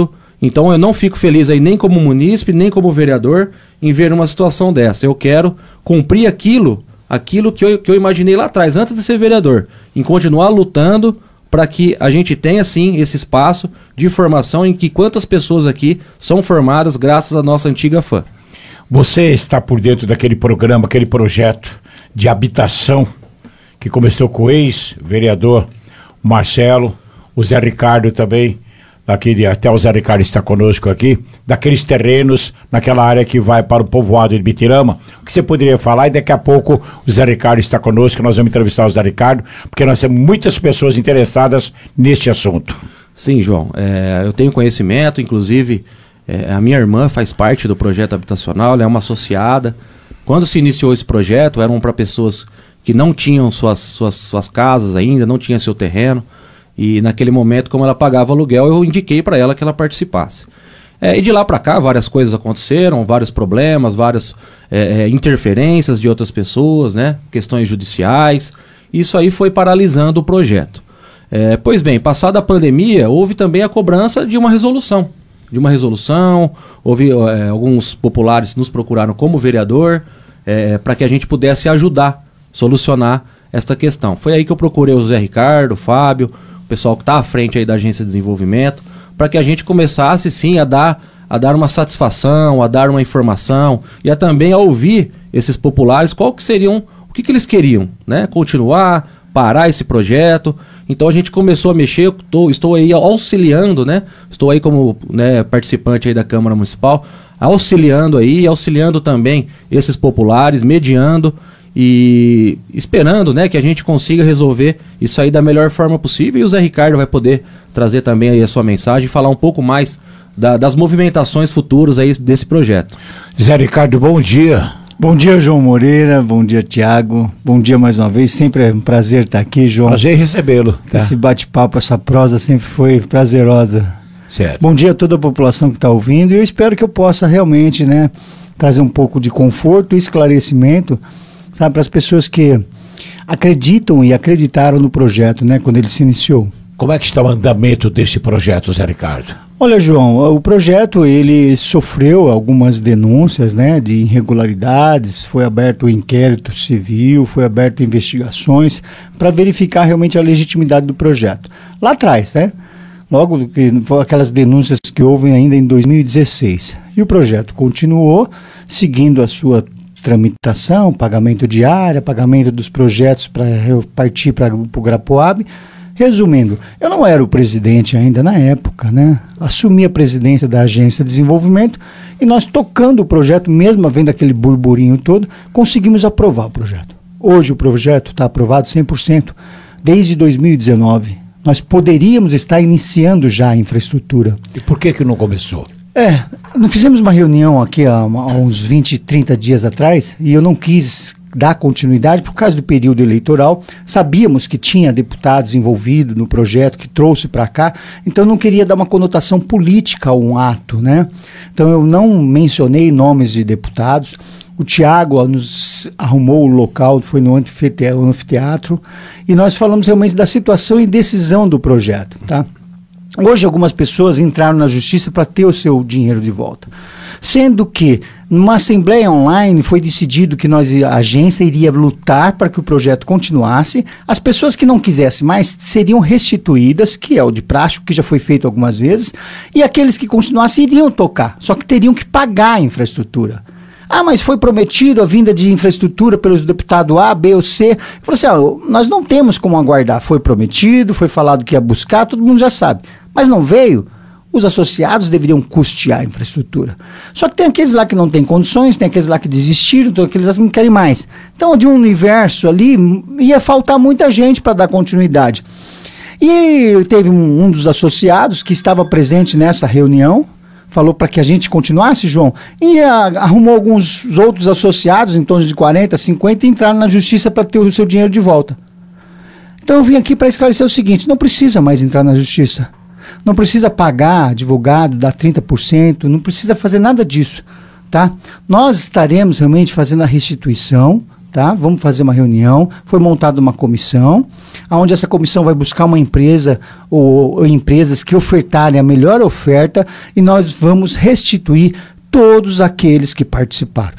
Então eu não fico feliz aí nem como munícipe, nem como vereador em ver uma situação dessa. Eu quero cumprir aquilo, aquilo que eu, que eu imaginei lá atrás, antes de ser vereador, em continuar lutando para que a gente tenha, sim, esse espaço de formação em que quantas pessoas aqui são formadas graças à nossa antiga F A M. Você está por dentro daquele programa, aquele projeto de habitação que começou com o ex-vereador Marcelo, o Zé Ricardo também, aqui, até o Zé Ricardo está conosco aqui, daqueles terrenos naquela área que vai para o povoado de Bitirama. O que você poderia falar? E daqui a pouco o Zé Ricardo está conosco, nós vamos entrevistar o Zé Ricardo, porque nós temos muitas pessoas interessadas neste assunto. Sim, João, é, eu tenho conhecimento, inclusive é, a minha irmã faz parte do projeto habitacional, ela é uma associada. Quando se iniciou esse projeto, eram para pessoas que não tinham suas, suas, suas casas ainda, não tinham seu terreno. E naquele momento, como ela pagava aluguel, eu indiquei para ela que ela participasse. É, e de lá para cá, várias coisas aconteceram, vários problemas, várias é, é, interferências de outras pessoas, né? Questões judiciais. Isso aí foi paralisando o projeto. É, pois bem, passada a pandemia, houve também a cobrança de uma resolução. De uma resolução, houve é, alguns populares nos procuraram como vereador, é, para que a gente pudesse ajudar, solucionar esta questão. Foi aí que eu procurei o Zé Ricardo, o Fábio, o pessoal que está à frente aí da Agência de Desenvolvimento, para que a gente começasse sim a dar, a dar uma satisfação, a dar uma informação e a também a ouvir esses populares qual que seriam, o que, que eles queriam, né? Continuar, parar esse projeto. Então a gente começou a mexer, eu tô, estou aí auxiliando, né? Estou aí como, né, participante aí da Câmara Municipal, auxiliando aí, auxiliando também esses populares, mediando e esperando, né, que a gente consiga resolver isso aí da melhor forma possível. E o Zé Ricardo vai poder trazer também aí a sua mensagem e falar um pouco mais da, das movimentações futuras aí desse projeto. Zé Ricardo, bom dia. Bom dia, João Moreira, bom dia, Tiago, bom dia mais uma vez, sempre é um prazer estar aqui, João. Prazer em recebê-lo. Tá? Esse bate-papo, essa prosa sempre foi prazerosa. Certo. Bom dia a toda a população que está ouvindo e eu espero que eu possa realmente, né, trazer um pouco de conforto e esclarecimento, sabe, para as pessoas que acreditam e acreditaram no projeto, né, quando ele se iniciou. Como é que está o andamento desse projeto, Zé Ricardo? Olha, João, o projeto ele sofreu algumas denúncias, né, de irregularidades, foi aberto o inquérito civil, foi aberto investigações para verificar realmente a legitimidade do projeto. Lá atrás, né, logo que aquelas denúncias que houve ainda em dois mil e dezesseis. E o projeto continuou seguindo a sua tramitação, pagamento de área, pagamento dos projetos para partir para o Grapoab. Resumindo, eu não era o presidente ainda na época, né? Assumi a presidência da Agência de Desenvolvimento e nós, tocando o projeto, mesmo havendo aquele burburinho todo, conseguimos aprovar o projeto. Hoje o projeto está aprovado cem por cento desde dois mil e dezenove. Nós poderíamos estar iniciando já a infraestrutura. E por que que não começou? É, nós fizemos uma reunião aqui há, há uns vinte, trinta dias atrás e eu não quis dar continuidade por causa do período eleitoral. Sabíamos que tinha deputados envolvidos no projeto, que trouxe para cá, então eu não queria dar uma conotação política a um ato, né? Então eu não mencionei nomes de deputados. O Tiago nos arrumou o local, foi no anfiteatro, e nós falamos realmente da situação e decisão do projeto, tá? Hoje algumas pessoas entraram na justiça para ter o seu dinheiro de volta. Sendo que, numa assembleia online, foi decidido que nós, a agência iria lutar para que o projeto continuasse. As pessoas que não quisessem mais seriam restituídas, que é o de praxe, que já foi feito algumas vezes, e aqueles que continuassem iriam tocar, só que teriam que pagar a infraestrutura. Ah, mas foi prometido a vinda de infraestrutura pelos deputados A, B ou C. Eu falei assim, ah, nós não temos como aguardar. Foi prometido, foi falado que ia buscar, todo mundo já sabe. Mas não veio, os associados deveriam custear a infraestrutura. Só que tem aqueles lá que não têm condições, tem aqueles lá que desistiram, tem aqueles lá que não querem mais. Então, de um universo ali, ia faltar muita gente para dar continuidade. E teve um, um dos associados que estava presente nessa reunião, falou para que a gente continuasse, João, e a, arrumou alguns outros associados, em torno de quarenta, cinquenta, e entraram na justiça para ter o seu dinheiro de volta. Então eu vim aqui para esclarecer o seguinte, não precisa mais entrar na justiça. Não precisa pagar advogado, dar trinta por cento, não precisa fazer nada disso, tá? Nós estaremos realmente fazendo a restituição, tá? Vamos fazer uma reunião, foi montada uma comissão, onde essa comissão vai buscar uma empresa ou, ou empresas que ofertarem a melhor oferta e nós vamos restituir todos aqueles que participaram.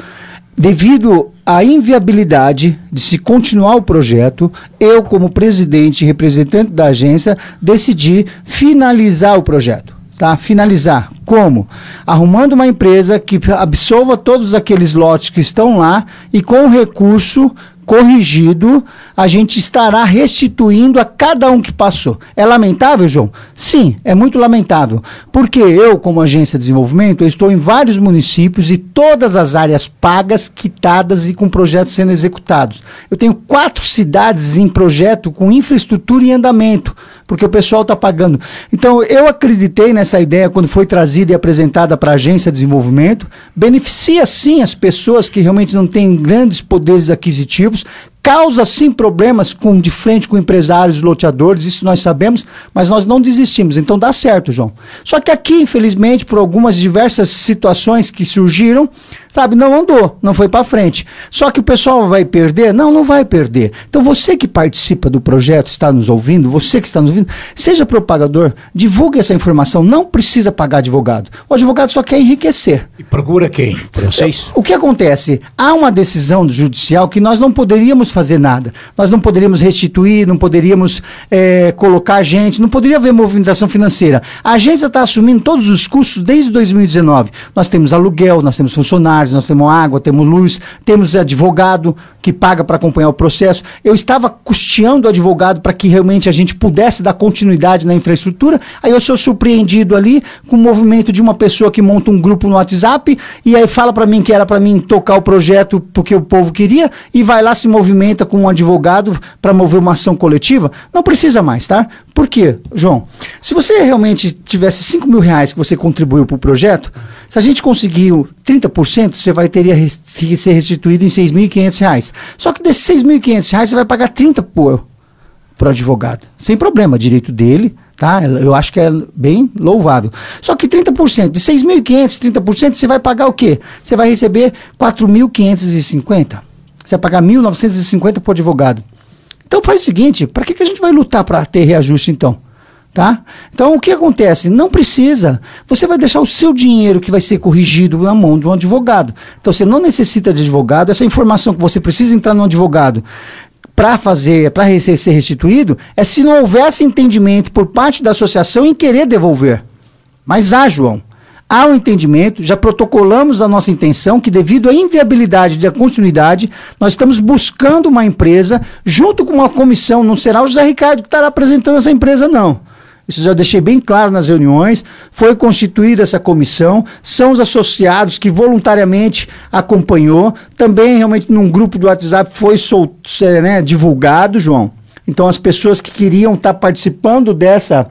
Devido à inviabilidade de se continuar o projeto, eu, como presidente e representante da agência, decidi finalizar o projeto. Tá? Finalizar. Como? Arrumando uma empresa que absorva todos aqueles lotes que estão lá e com o recurso corrigido, a gente estará restituindo a cada um que passou. É lamentável, João? Sim, é muito lamentável. Porque eu, como agência de desenvolvimento, eu estou em vários municípios e todas as áreas pagas, quitadas e com projetos sendo executados. Eu tenho quatro cidades em projeto com infraestrutura em andamento, porque o pessoal está pagando. Então, eu acreditei nessa ideia quando foi trazida e apresentada para a agência de desenvolvimento. Beneficia, sim, as pessoas que realmente não têm grandes poderes aquisitivos, causa sim problemas com, de frente com empresários, loteadores, isso nós sabemos, mas nós não desistimos, então dá certo, João. Só que aqui, infelizmente, por algumas diversas situações que surgiram, sabe, não andou, não foi para frente. Só que o pessoal vai perder? Não, não vai perder. Então você que participa do projeto, está nos ouvindo, você que está nos ouvindo, seja propagador, divulgue essa informação, não precisa pagar advogado. O advogado só quer enriquecer. E procura quem? Para vocês? O que acontece? Há uma decisão judicial que nós não poderíamos fazer nada. Nós não poderíamos restituir, não poderíamos é, colocar gente, não poderia haver movimentação financeira. A agência está assumindo todos os custos desde dois mil e dezenove. Nós temos aluguel, nós temos funcionários, nós temos água, temos luz, temos advogado que paga para acompanhar o processo. Eu estava custeando o advogado para que realmente a gente pudesse dar continuidade na infraestrutura. Aí eu sou surpreendido ali com o movimento de uma pessoa que monta um grupo no WhatsApp e aí fala para mim que era para mim tocar o projeto porque o povo queria e vai lá se movimenta com um advogado para mover uma ação coletiva. Não precisa mais, tá? Por quê, João? Se você realmente tivesse cinco mil reais que você contribuiu para o projeto, se a gente conseguiu trinta por cento, você vai teria que ser restituído em seis mil e quinhentos reais. Só que desses seis mil e quinhentos reais, você vai pagar trinta por pro advogado. Sem problema, direito dele, tá? Eu acho que é bem louvável. Só que trinta por cento, de seis mil e quinhentos, trinta por cento, você vai pagar o quê? Você vai receber quatro mil quinhentos e cinquenta. Você vai pagar mil novecentos e cinquenta por advogado. Então faz o seguinte, para que, que a gente vai lutar para ter reajuste então? Tá? Então o que acontece? Não precisa. Você vai deixar o seu dinheiro que vai ser corrigido na mão de um advogado. Então você não necessita de advogado. Essa informação que você precisa entrar no advogado para fazer, para ser restituído, é se não houvesse entendimento por parte da associação em querer devolver. Mas há, João. Há um entendimento, já protocolamos a nossa intenção que devido à inviabilidade da continuidade, nós estamos buscando uma empresa junto com uma comissão, não será o José Ricardo que estará apresentando essa empresa, não. Isso já deixei bem claro nas reuniões, foi constituída essa comissão, são os associados que voluntariamente acompanhou, também realmente num grupo do WhatsApp foi sol, né, divulgado, João. Então as pessoas que queriam estar participando dessa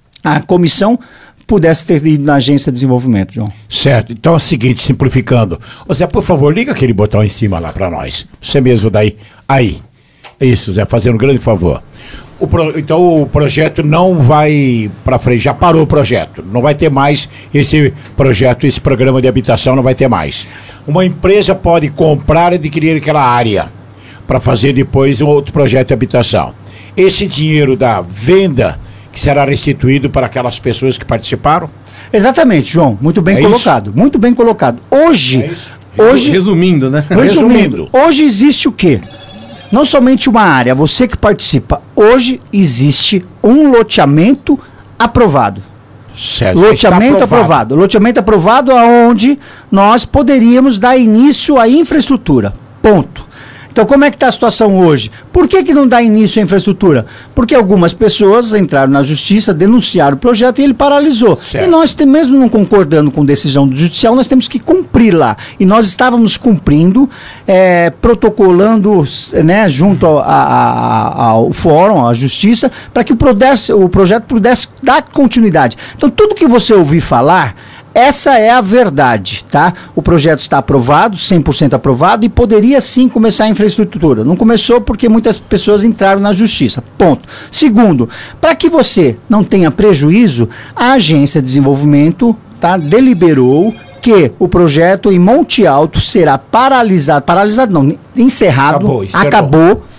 a comissão pudesse ter ido na agência de desenvolvimento, João. Certo. Então é o seguinte, simplificando. Ô Zé, por favor, liga aquele botão em cima lá para nós. Você mesmo daí. Aí. Isso, Zé, fazendo um grande favor. O pro, então o projeto não vai para frente, já parou o projeto. Não vai ter mais esse projeto, esse programa de habitação não vai ter mais. Uma empresa pode comprar e adquirir aquela área para fazer depois um outro projeto de habitação. Esse dinheiro da venda que será restituído para aquelas pessoas que participaram? Exatamente, João. Muito bem é colocado. Isso? Muito bem colocado. Hoje, é hoje resumindo, né? Resumindo, resumindo, hoje existe o quê? Não somente uma área, você que participa. Hoje existe um loteamento aprovado. Certo. Loteamento aprovado. aprovado. Loteamento aprovado aonde nós poderíamos dar início à infraestrutura. Ponto. Então, como é que está a situação hoje? Por que que não dá início à infraestrutura? Porque algumas pessoas entraram na justiça, denunciaram o projeto e ele paralisou. Certo. E nós, mesmo não concordando com decisão do judicial, nós temos que cumprir lá. E nós estávamos cumprindo, é, protocolando, né, junto ao, a, a, ao fórum, à justiça, para que o, pudesse, o projeto pudesse dar continuidade. Então, tudo que você ouvir falar, essa é a verdade, tá? O projeto está aprovado, cem por cento aprovado, e poderia sim começar a infraestrutura. Não começou porque muitas pessoas entraram na justiça, ponto. Segundo, para que você não tenha prejuízo, a Agência de Desenvolvimento, tá, deliberou que o projeto em Monte Alto será paralisado, paralisado não, encerrado, acabou, acabou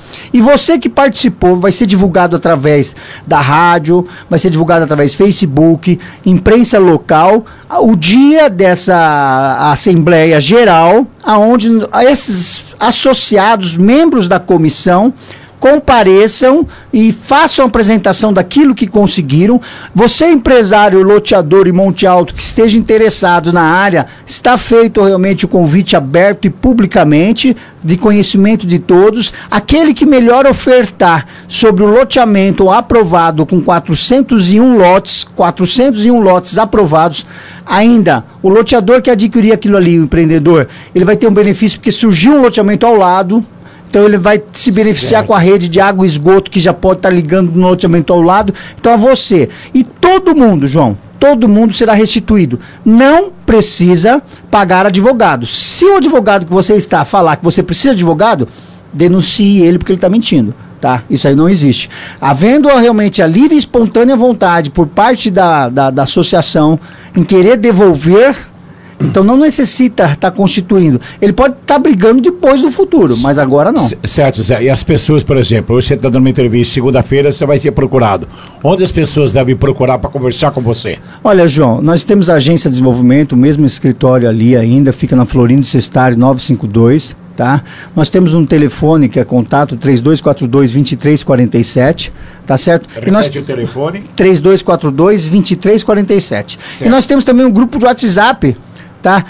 E você que participou, vai ser divulgado através da rádio, vai ser divulgado através do Facebook, imprensa local, o dia dessa Assembleia Geral, aonde esses associados, membros da comissão, compareçam e façam a apresentação daquilo que conseguiram. Você, empresário, loteador e Monte Alto que esteja interessado na área, está feito realmente o convite aberto e publicamente, de conhecimento de todos. Aquele que melhor ofertar sobre o loteamento aprovado com quatrocentos e um lotes, quatrocentos e um lotes aprovados, ainda, o loteador que adquirir aquilo ali, o empreendedor, ele vai ter um benefício porque surgiu um loteamento ao lado. Então ele vai se beneficiar certo. Com a rede de água e esgoto que já pode estar ligando no loteamento ao lado. Então é você. E todo mundo, João, todo mundo será restituído. Não precisa pagar advogado. Se o advogado que você está a falar que você precisa de advogado, denuncie ele porque ele está mentindo. Tá? Isso aí não existe. Havendo realmente a livre e espontânea vontade por parte da, da, da associação em querer devolver, então não necessita estar tá constituindo. Ele pode estar tá brigando depois do futuro, mas agora não. C- certo, Zé. E as pessoas, por exemplo, hoje você está dando uma entrevista, segunda-feira você vai ser procurado. Onde as pessoas devem procurar para conversar com você? Olha, João, nós temos a agência de desenvolvimento, o mesmo escritório ali ainda, fica na Florindo Sestari novecentos e cinquenta e dois, tá? Nós temos um telefone que é contato três dois quatro dois, dois três quatro sete, tá certo? Repete e nós... o telefone. três dois quatro dois, dois três quatro sete. E nós temos também um grupo de WhatsApp, tá?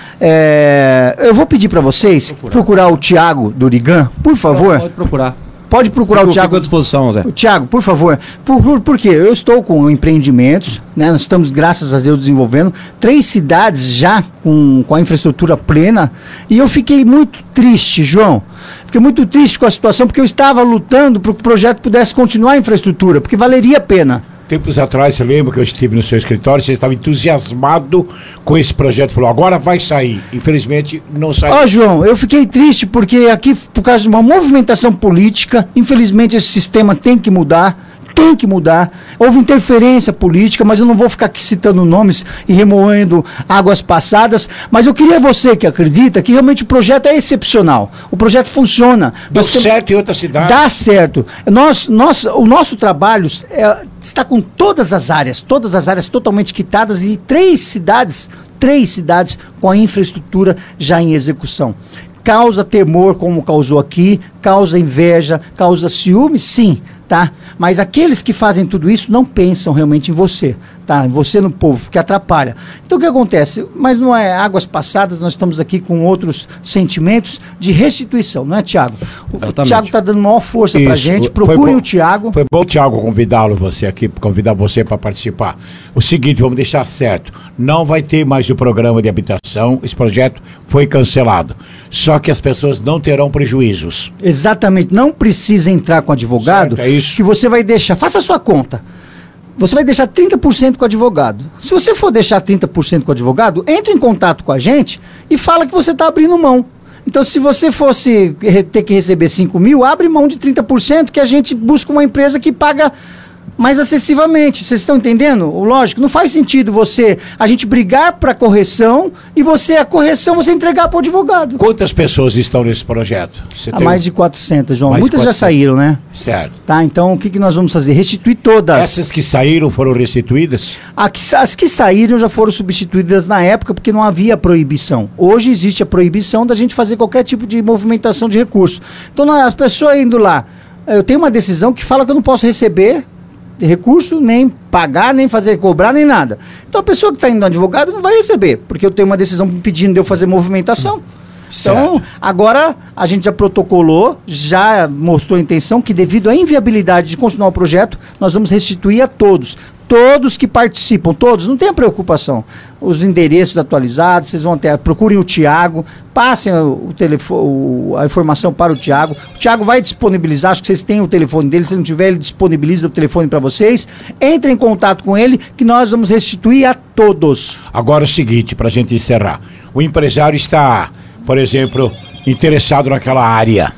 É, eu vou pedir para vocês procurar. procurar o Tiago Dorigan, por favor. Pode procurar. Pode procurar fico, o Tiago. Fico à disposição, Zé. O Tiago, por favor. Por, por, por quê? Eu estou com empreendimentos, né? Nós estamos, graças a Deus, desenvolvendo três cidades já com, com a infraestrutura plena. E eu fiquei muito triste, João. Fiquei muito triste com a situação, porque eu estava lutando para que o projeto pudesse continuar a infraestrutura, porque valeria a pena. Tempos atrás, você lembra que eu estive no seu escritório, você estava entusiasmado com esse projeto, falou, agora vai sair. Infelizmente, não saiu. Ó, João, eu fiquei triste porque aqui, por causa de uma movimentação política, infelizmente esse sistema tem que mudar, tem que mudar. Houve interferência política, mas eu não vou ficar aqui citando nomes e remoendo águas passadas, mas eu queria você que acredita que realmente o projeto é excepcional. O projeto funciona. Deu certo em outra cidade. Dá certo. Nós, nós, o nosso trabalho é, está com todas as áreas, todas as áreas totalmente quitadas e três cidades, três cidades com a infraestrutura já em execução. Causa temor, como causou aqui, causa inveja, causa ciúme, sim, tá? Mas aqueles que fazem tudo isso não pensam realmente em você, tá? Em você no povo, porque atrapalha. Então o que acontece? Mas não é águas passadas, nós estamos aqui com outros sentimentos de restituição, não é, Tiago? O Exatamente. Tiago está dando maior força pra gente, procurem o Tiago. Foi bom, Tiago, convidá-lo você aqui, convidar você para participar. O seguinte, vamos deixar certo, não vai ter mais o programa de habitação, esse projeto foi cancelado. Só que as pessoas não terão prejuízos. Exatamente, não precisa entrar com advogado, certo, é isso. Que você vai deixar, faça a sua conta. Você vai deixar trinta por cento com o advogado. Se você for deixar trinta por cento com o advogado, entre em contato com a gente e fala que você está abrindo mão. Então, se você fosse ter que receber cinco mil, abre mão de trinta por cento que a gente busca uma empresa que paga mais acessivamente. Vocês estão entendendo? O lógico, não faz sentido você, a gente brigar para correção e você, a correção, você entregar para o advogado. Quantas pessoas estão nesse projeto? Você Há tem... mais de quatrocentas, João. Mais Muitas quatrocentas. já saíram, né? Certo. Tá, então o que, que nós vamos fazer? Restituir todas. Essas que saíram foram restituídas? As, as que saíram já foram substituídas na época porque não havia proibição. Hoje existe a proibição da gente fazer qualquer tipo de movimentação de recurso. Então nós, as pessoas indo lá, eu tenho uma decisão que fala que eu não posso receber recurso, nem pagar, nem fazer cobrar, nem nada. Então a pessoa que está indo no advogado não vai receber, porque eu tenho uma decisão pedindo de eu fazer movimentação. Certo. Então, agora a gente já protocolou, já mostrou a intenção que devido à inviabilidade de continuar o projeto, nós vamos restituir a todos. Todos que participam, todos, não tenha preocupação. Os endereços atualizados, vocês vão ter, procurem o Tiago, passem o, o telefone, a informação para o Tiago. O Tiago vai disponibilizar, acho que vocês têm o telefone dele, se não tiver, ele disponibiliza o telefone para vocês. Entrem em contato com ele, que nós vamos restituir a todos. Agora é o seguinte, para a gente encerrar. O empresário está, por exemplo, interessado naquela área.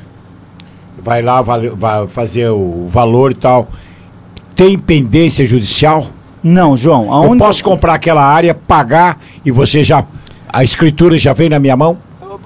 Vai lá, vai, vai fazer o valor e tal. Tem pendência judicial? Não, João. Aonde... Eu posso comprar aquela área, pagar e você já... A escritura já vem na minha mão?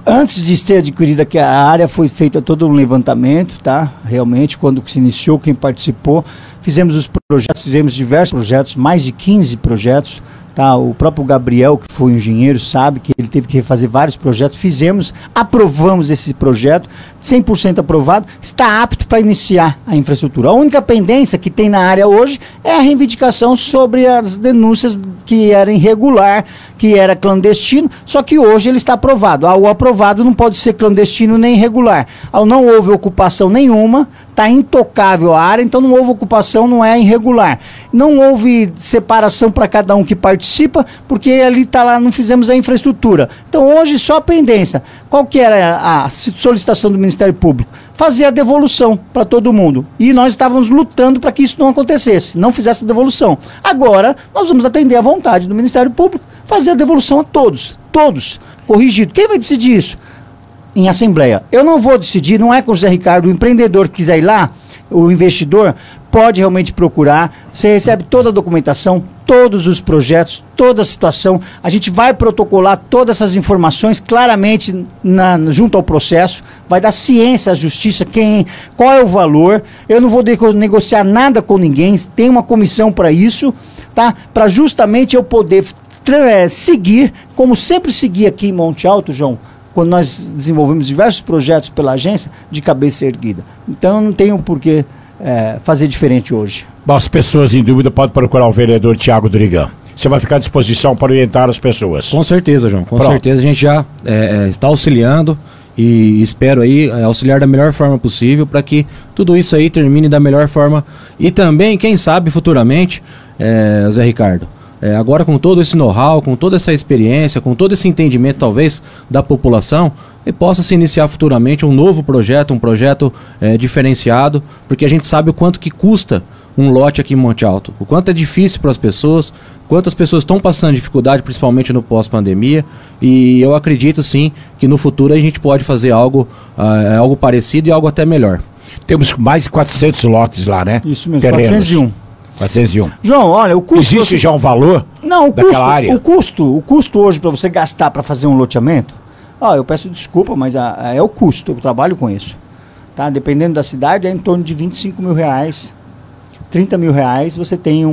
Antes de ser adquirida que a área, foi feita todo um levantamento, tá? Realmente, quando se iniciou, quem participou, fizemos os projetos, fizemos diversos projetos, mais de quinze projetos, tá? O próprio Gabriel, que foi engenheiro, sabe que ele teve que refazer vários projetos, fizemos, aprovamos esse projeto, cem por cento aprovado, está apto para iniciar a infraestrutura. A única pendência que tem na área hoje é a reivindicação sobre as denúncias que era irregular, que era clandestino, só que hoje ele está aprovado. O aprovado não pode ser clandestino nem irregular. Não houve ocupação nenhuma, está intocável a área, então não houve ocupação, não é irregular. Não houve separação para cada um que participa, porque ali está lá, não fizemos a infraestrutura. Então hoje só a pendência. Qual que era a solicitação do Ministério Público? Fazer a devolução para todo mundo. E nós estávamos lutando para que isso não acontecesse, não fizesse a devolução. Agora, nós vamos atender à vontade do Ministério Público, fazer a devolução a todos, todos, corrigido. Quem vai decidir isso? Em assembleia. Eu não vou decidir, não é com o José Ricardo, o empreendedor que quiser ir lá, o investidor, pode realmente procurar, você recebe toda a documentação, todos os projetos, toda a situação, a gente vai protocolar todas essas informações claramente na, junto ao processo, vai dar ciência à justiça, quem, qual é o valor, eu não vou de, negociar nada com ninguém, tem uma comissão para isso, tá? Para justamente eu poder é, seguir, como sempre segui aqui em Monte Alto, João, quando nós desenvolvemos diversos projetos pela agência, de cabeça erguida. Então eu não tenho por que é, fazer diferente hoje. Bom, as pessoas em dúvida podem procurar o vereador Tiago Durigan. Você vai ficar à disposição para orientar as pessoas. Com certeza, João. Com Pronto. certeza a gente já é, está auxiliando e espero aí é, auxiliar da melhor forma possível para que tudo isso aí termine da melhor forma. E também, quem sabe, futuramente, é, Zé Ricardo, É, agora com todo esse know-how, com toda essa experiência, com todo esse entendimento talvez da população, e possa se iniciar futuramente um novo projeto, um projeto é, diferenciado, porque a gente sabe o quanto que custa um lote aqui em Monte Alto, o quanto é difícil para as pessoas, quantas pessoas estão passando dificuldade, principalmente no pós-pandemia, e eu acredito sim que no futuro a gente pode fazer algo, uh, algo parecido e algo até melhor. Temos mais de quatrocentos lotes lá, né? Isso mesmo, Terrenos. quatrocentos e um. quatrocentos e um. João, olha, o custo... Existe já um valor Não, o daquela custo, área? O custo, o custo hoje para você gastar para fazer um loteamento, ó, eu peço desculpa, mas a, a, é o custo, eu trabalho com isso. Tá? Dependendo da cidade, é em torno de vinte e cinco mil reais, trinta mil reais, você tem um,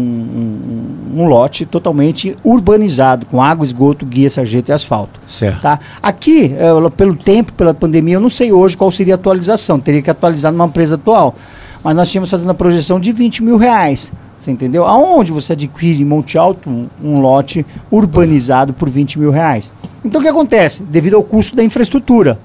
um, um, um lote totalmente urbanizado, com água, esgoto, guia, sarjeta e asfalto. Certo. Tá? Aqui, é, pelo tempo, pela pandemia, eu não sei hoje qual seria a atualização, teria que atualizar numa empresa atual. Mas nós tínhamos fazendo a projeção de vinte mil reais. Você entendeu? Aonde você adquire em Monte Alto um, um lote urbanizado por vinte mil reais? Então o que acontece? Devido ao custo da infraestrutura.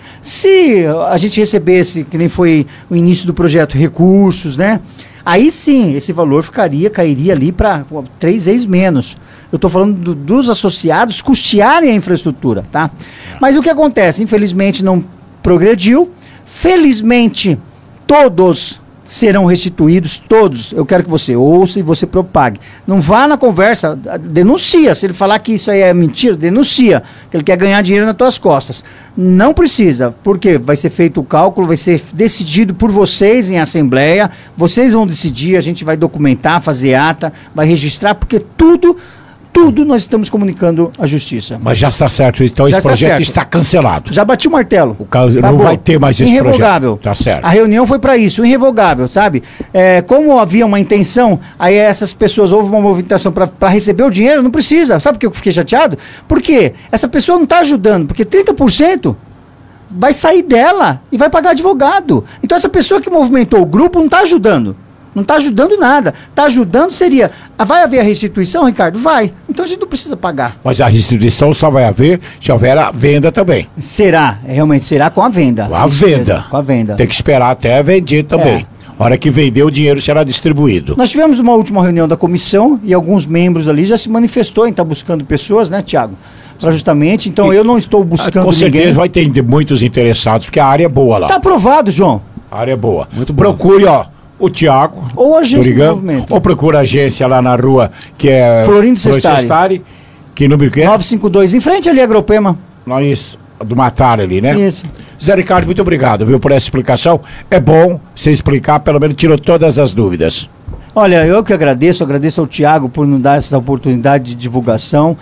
Se a gente recebesse, que nem foi o início do projeto, recursos, né? Aí sim, esse valor ficaria, cairia ali para três vezes menos. Eu estou falando do, dos associados custearem a infraestrutura, tá? Mas o que acontece? Infelizmente não progrediu. Felizmente, todos serão restituídos, todos. Eu quero que você ouça e você propague. Não vá na conversa, denuncia. Se ele falar que isso aí é mentira, denuncia, que ele quer ganhar dinheiro nas tuas costas. Não precisa, porque vai ser feito o cálculo, vai ser decidido por vocês em assembleia, vocês vão decidir, a gente vai documentar, fazer ata, vai registrar, porque tudo... Tudo nós estamos comunicando à justiça. Mas já está certo, então já esse projeto certo. Está cancelado. Já bati o martelo. O caso não vai ter mais esse irrevogável. Projeto. Tá certo. A reunião foi para isso, irrevogável, sabe? É, como havia uma intenção, aí essas pessoas, houve uma movimentação para receber o dinheiro, não precisa. Sabe por que eu fiquei chateado? Porque essa pessoa não está ajudando, porque trinta por cento vai sair dela e vai pagar advogado. Então essa pessoa que movimentou o grupo não está ajudando. Não está ajudando nada. Está ajudando seria... Vai haver a restituição, Ricardo? Vai. Então a gente não precisa pagar. Mas a restituição só vai haver se houver a venda também. Será. Realmente será com a venda. Com a Isso venda. Mesmo, com a venda. Tem que esperar até vender também. É. A hora que vender, o dinheiro será distribuído. Nós tivemos uma última reunião da comissão e alguns membros ali já se manifestou em estar buscando pessoas, né, Tiago? Para justamente, então e, eu não estou buscando com ninguém. Com certeza vai ter muitos interessados, porque a área é boa lá. Está aprovado, João. A área é boa. Muito bom. Procure, ó. O Tiago, ou a agência de desenvolvimento. Ou procura a agência lá na rua, que é Florindo Sestari. Que número que é? novecentos e cinquenta e dois, em frente ali, Agropema. Não, isso, do Matar ali, né? Isso. Zé Ricardo, muito obrigado, viu, por essa explicação. É bom você explicar, pelo menos tirou todas as dúvidas. Olha, eu que agradeço, agradeço ao Tiago por nos dar essa oportunidade de divulgação.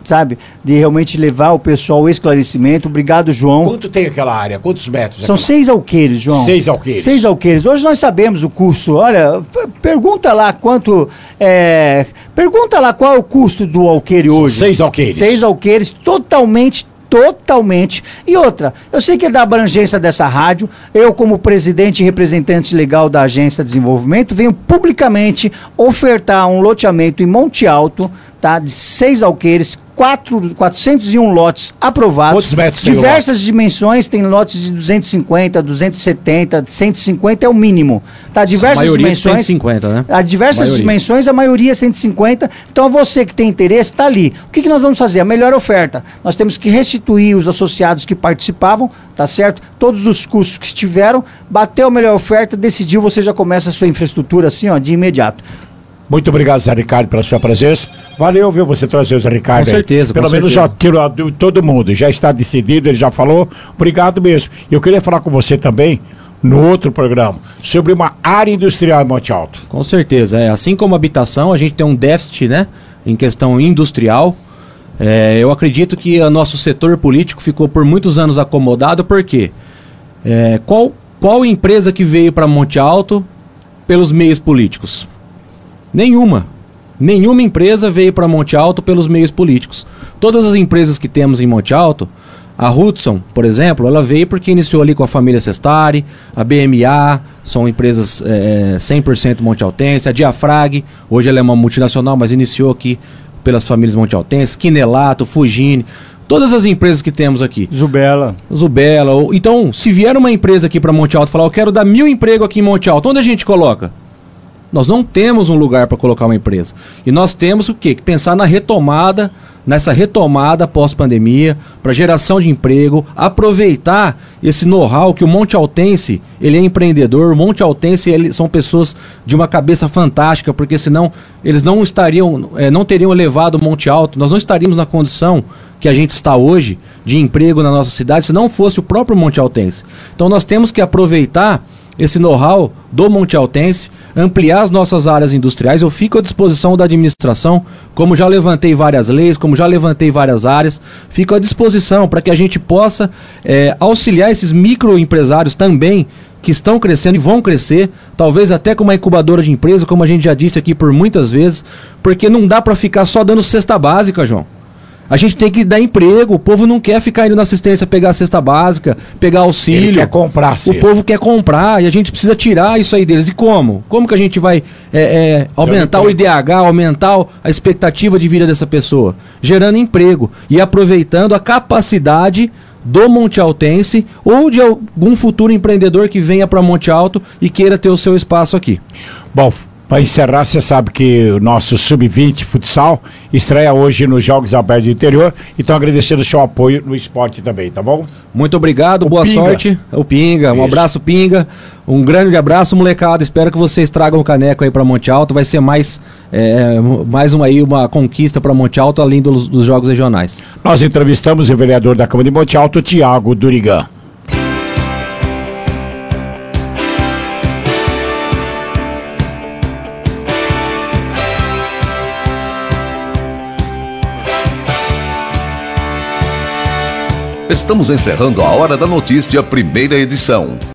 sabe, de realmente levar o pessoal ao esclarecimento. Obrigado, João. Quanto tem aquela área? Quantos metros? São aquela? seis alqueires, João. Seis alqueires. Seis alqueires. Hoje nós sabemos o custo. Olha, p- pergunta lá quanto... É, pergunta lá qual é o custo do alqueire São hoje. seis alqueires. Seis alqueires totalmente... Totalmente. E outra, eu sei que é da abrangência dessa rádio, eu como presidente e representante legal da Agência de Desenvolvimento, venho publicamente ofertar um loteamento em Monte Alto, tá, de seis alqueires, quatro, quatrocentos e um lotes aprovados. Quantos metros tem o Diversas dimensões, tem lotes de duzentos e cinquenta, duzentos e setenta, cento e cinquenta é o mínimo. Tá, diversas A maioria dimensões. de cento e cinquenta, né? Há diversas Maioria. dimensões, a maioria é cento e cinquenta. Então, você que tem interesse, está ali. O que, que nós vamos fazer? A melhor oferta. Nós temos que restituir os associados que participavam, tá certo? Todos os custos que estiveram, bateu a melhor oferta, decidiu, você já começa a sua infraestrutura assim, ó, de imediato. Muito obrigado, Zé Ricardo, pela sua presença. Valeu, viu, você trazer o Zé Ricardo. Com aí. certeza, Pelo com menos certeza. já tirou a dúvida de todo mundo. Já está decidido, ele já falou. Obrigado mesmo. E eu queria falar com você também, no outro programa, sobre uma área industrial em Monte Alto. Com certeza, é. Assim como habitação, a gente tem um déficit, né, em questão industrial. É, eu acredito que o nosso setor político ficou por muitos anos acomodado, porque é, qual, qual empresa que veio para Monte Alto pelos meios políticos? Nenhuma. Nenhuma empresa veio para Monte Alto pelos meios políticos. Todas as empresas que temos em Monte Alto, a Hudson, por exemplo, ela veio porque iniciou ali com a família Sestari, a B M A, são empresas é, cem por cento montealtense, a Diafrag, hoje ela é uma multinacional, mas iniciou aqui pelas famílias montealtenses, Quinelato, Fugine, todas as empresas que temos aqui. Zubela. Zubela. Ou, então, se vier uma empresa aqui para Monte Alto e falar, eu quero dar mil empregos aqui em Monte Alto, onde a gente coloca? Nós não temos um lugar para colocar uma empresa. E nós temos o quê? Que pensar na retomada, nessa retomada pós-pandemia, para geração de emprego, aproveitar esse know-how que o Monte Altense, ele é empreendedor, o Monte Altense ele, são pessoas de uma cabeça fantástica, porque senão eles não estariam, é, não teriam elevado o Monte Alto, nós não estaríamos na condição que a gente está hoje de emprego na nossa cidade, se não fosse o próprio Monte Altense. Então nós temos que aproveitar esse know-how do Monte Altense, ampliar as nossas áreas industriais. Eu fico à disposição da administração, como já levantei várias leis, como já levantei várias áreas, fico à disposição para que a gente possa é, auxiliar esses microempresários também, que estão crescendo e vão crescer, talvez até com uma incubadora de empresa, como a gente já disse aqui por muitas vezes, porque não dá para ficar só dando cesta básica, João. A gente tem que dar emprego, o povo não quer ficar indo na assistência pegar a cesta básica, pegar auxílio. Ele quer comprar, O Ciro. povo quer comprar e a gente precisa tirar isso aí deles. E como? Como que a gente vai é, é, aumentar o I D H, aumentar a expectativa de vida dessa pessoa? Gerando emprego e aproveitando a capacidade do Monte Altense ou de algum futuro empreendedor que venha para Monte Alto e queira ter o seu espaço aqui. Bom, para encerrar, você sabe que o nosso sub vinte futsal estreia hoje nos Jogos Abertos do Interior. Então, agradecendo o seu apoio no esporte também, tá bom? Muito obrigado, O boa Pinga. sorte. O Pinga, um Isso. abraço, Pinga. Um grande abraço, molecada. Espero que vocês tragam o caneco aí para Monte Alto. Vai ser mais, é, mais uma, aí, uma conquista para Monte Alto, além dos, dos Jogos Regionais. Nós entrevistamos o vereador da Câmara de Monte Alto, Tiago Durigan. Estamos encerrando a Hora da Notícia, primeira edição.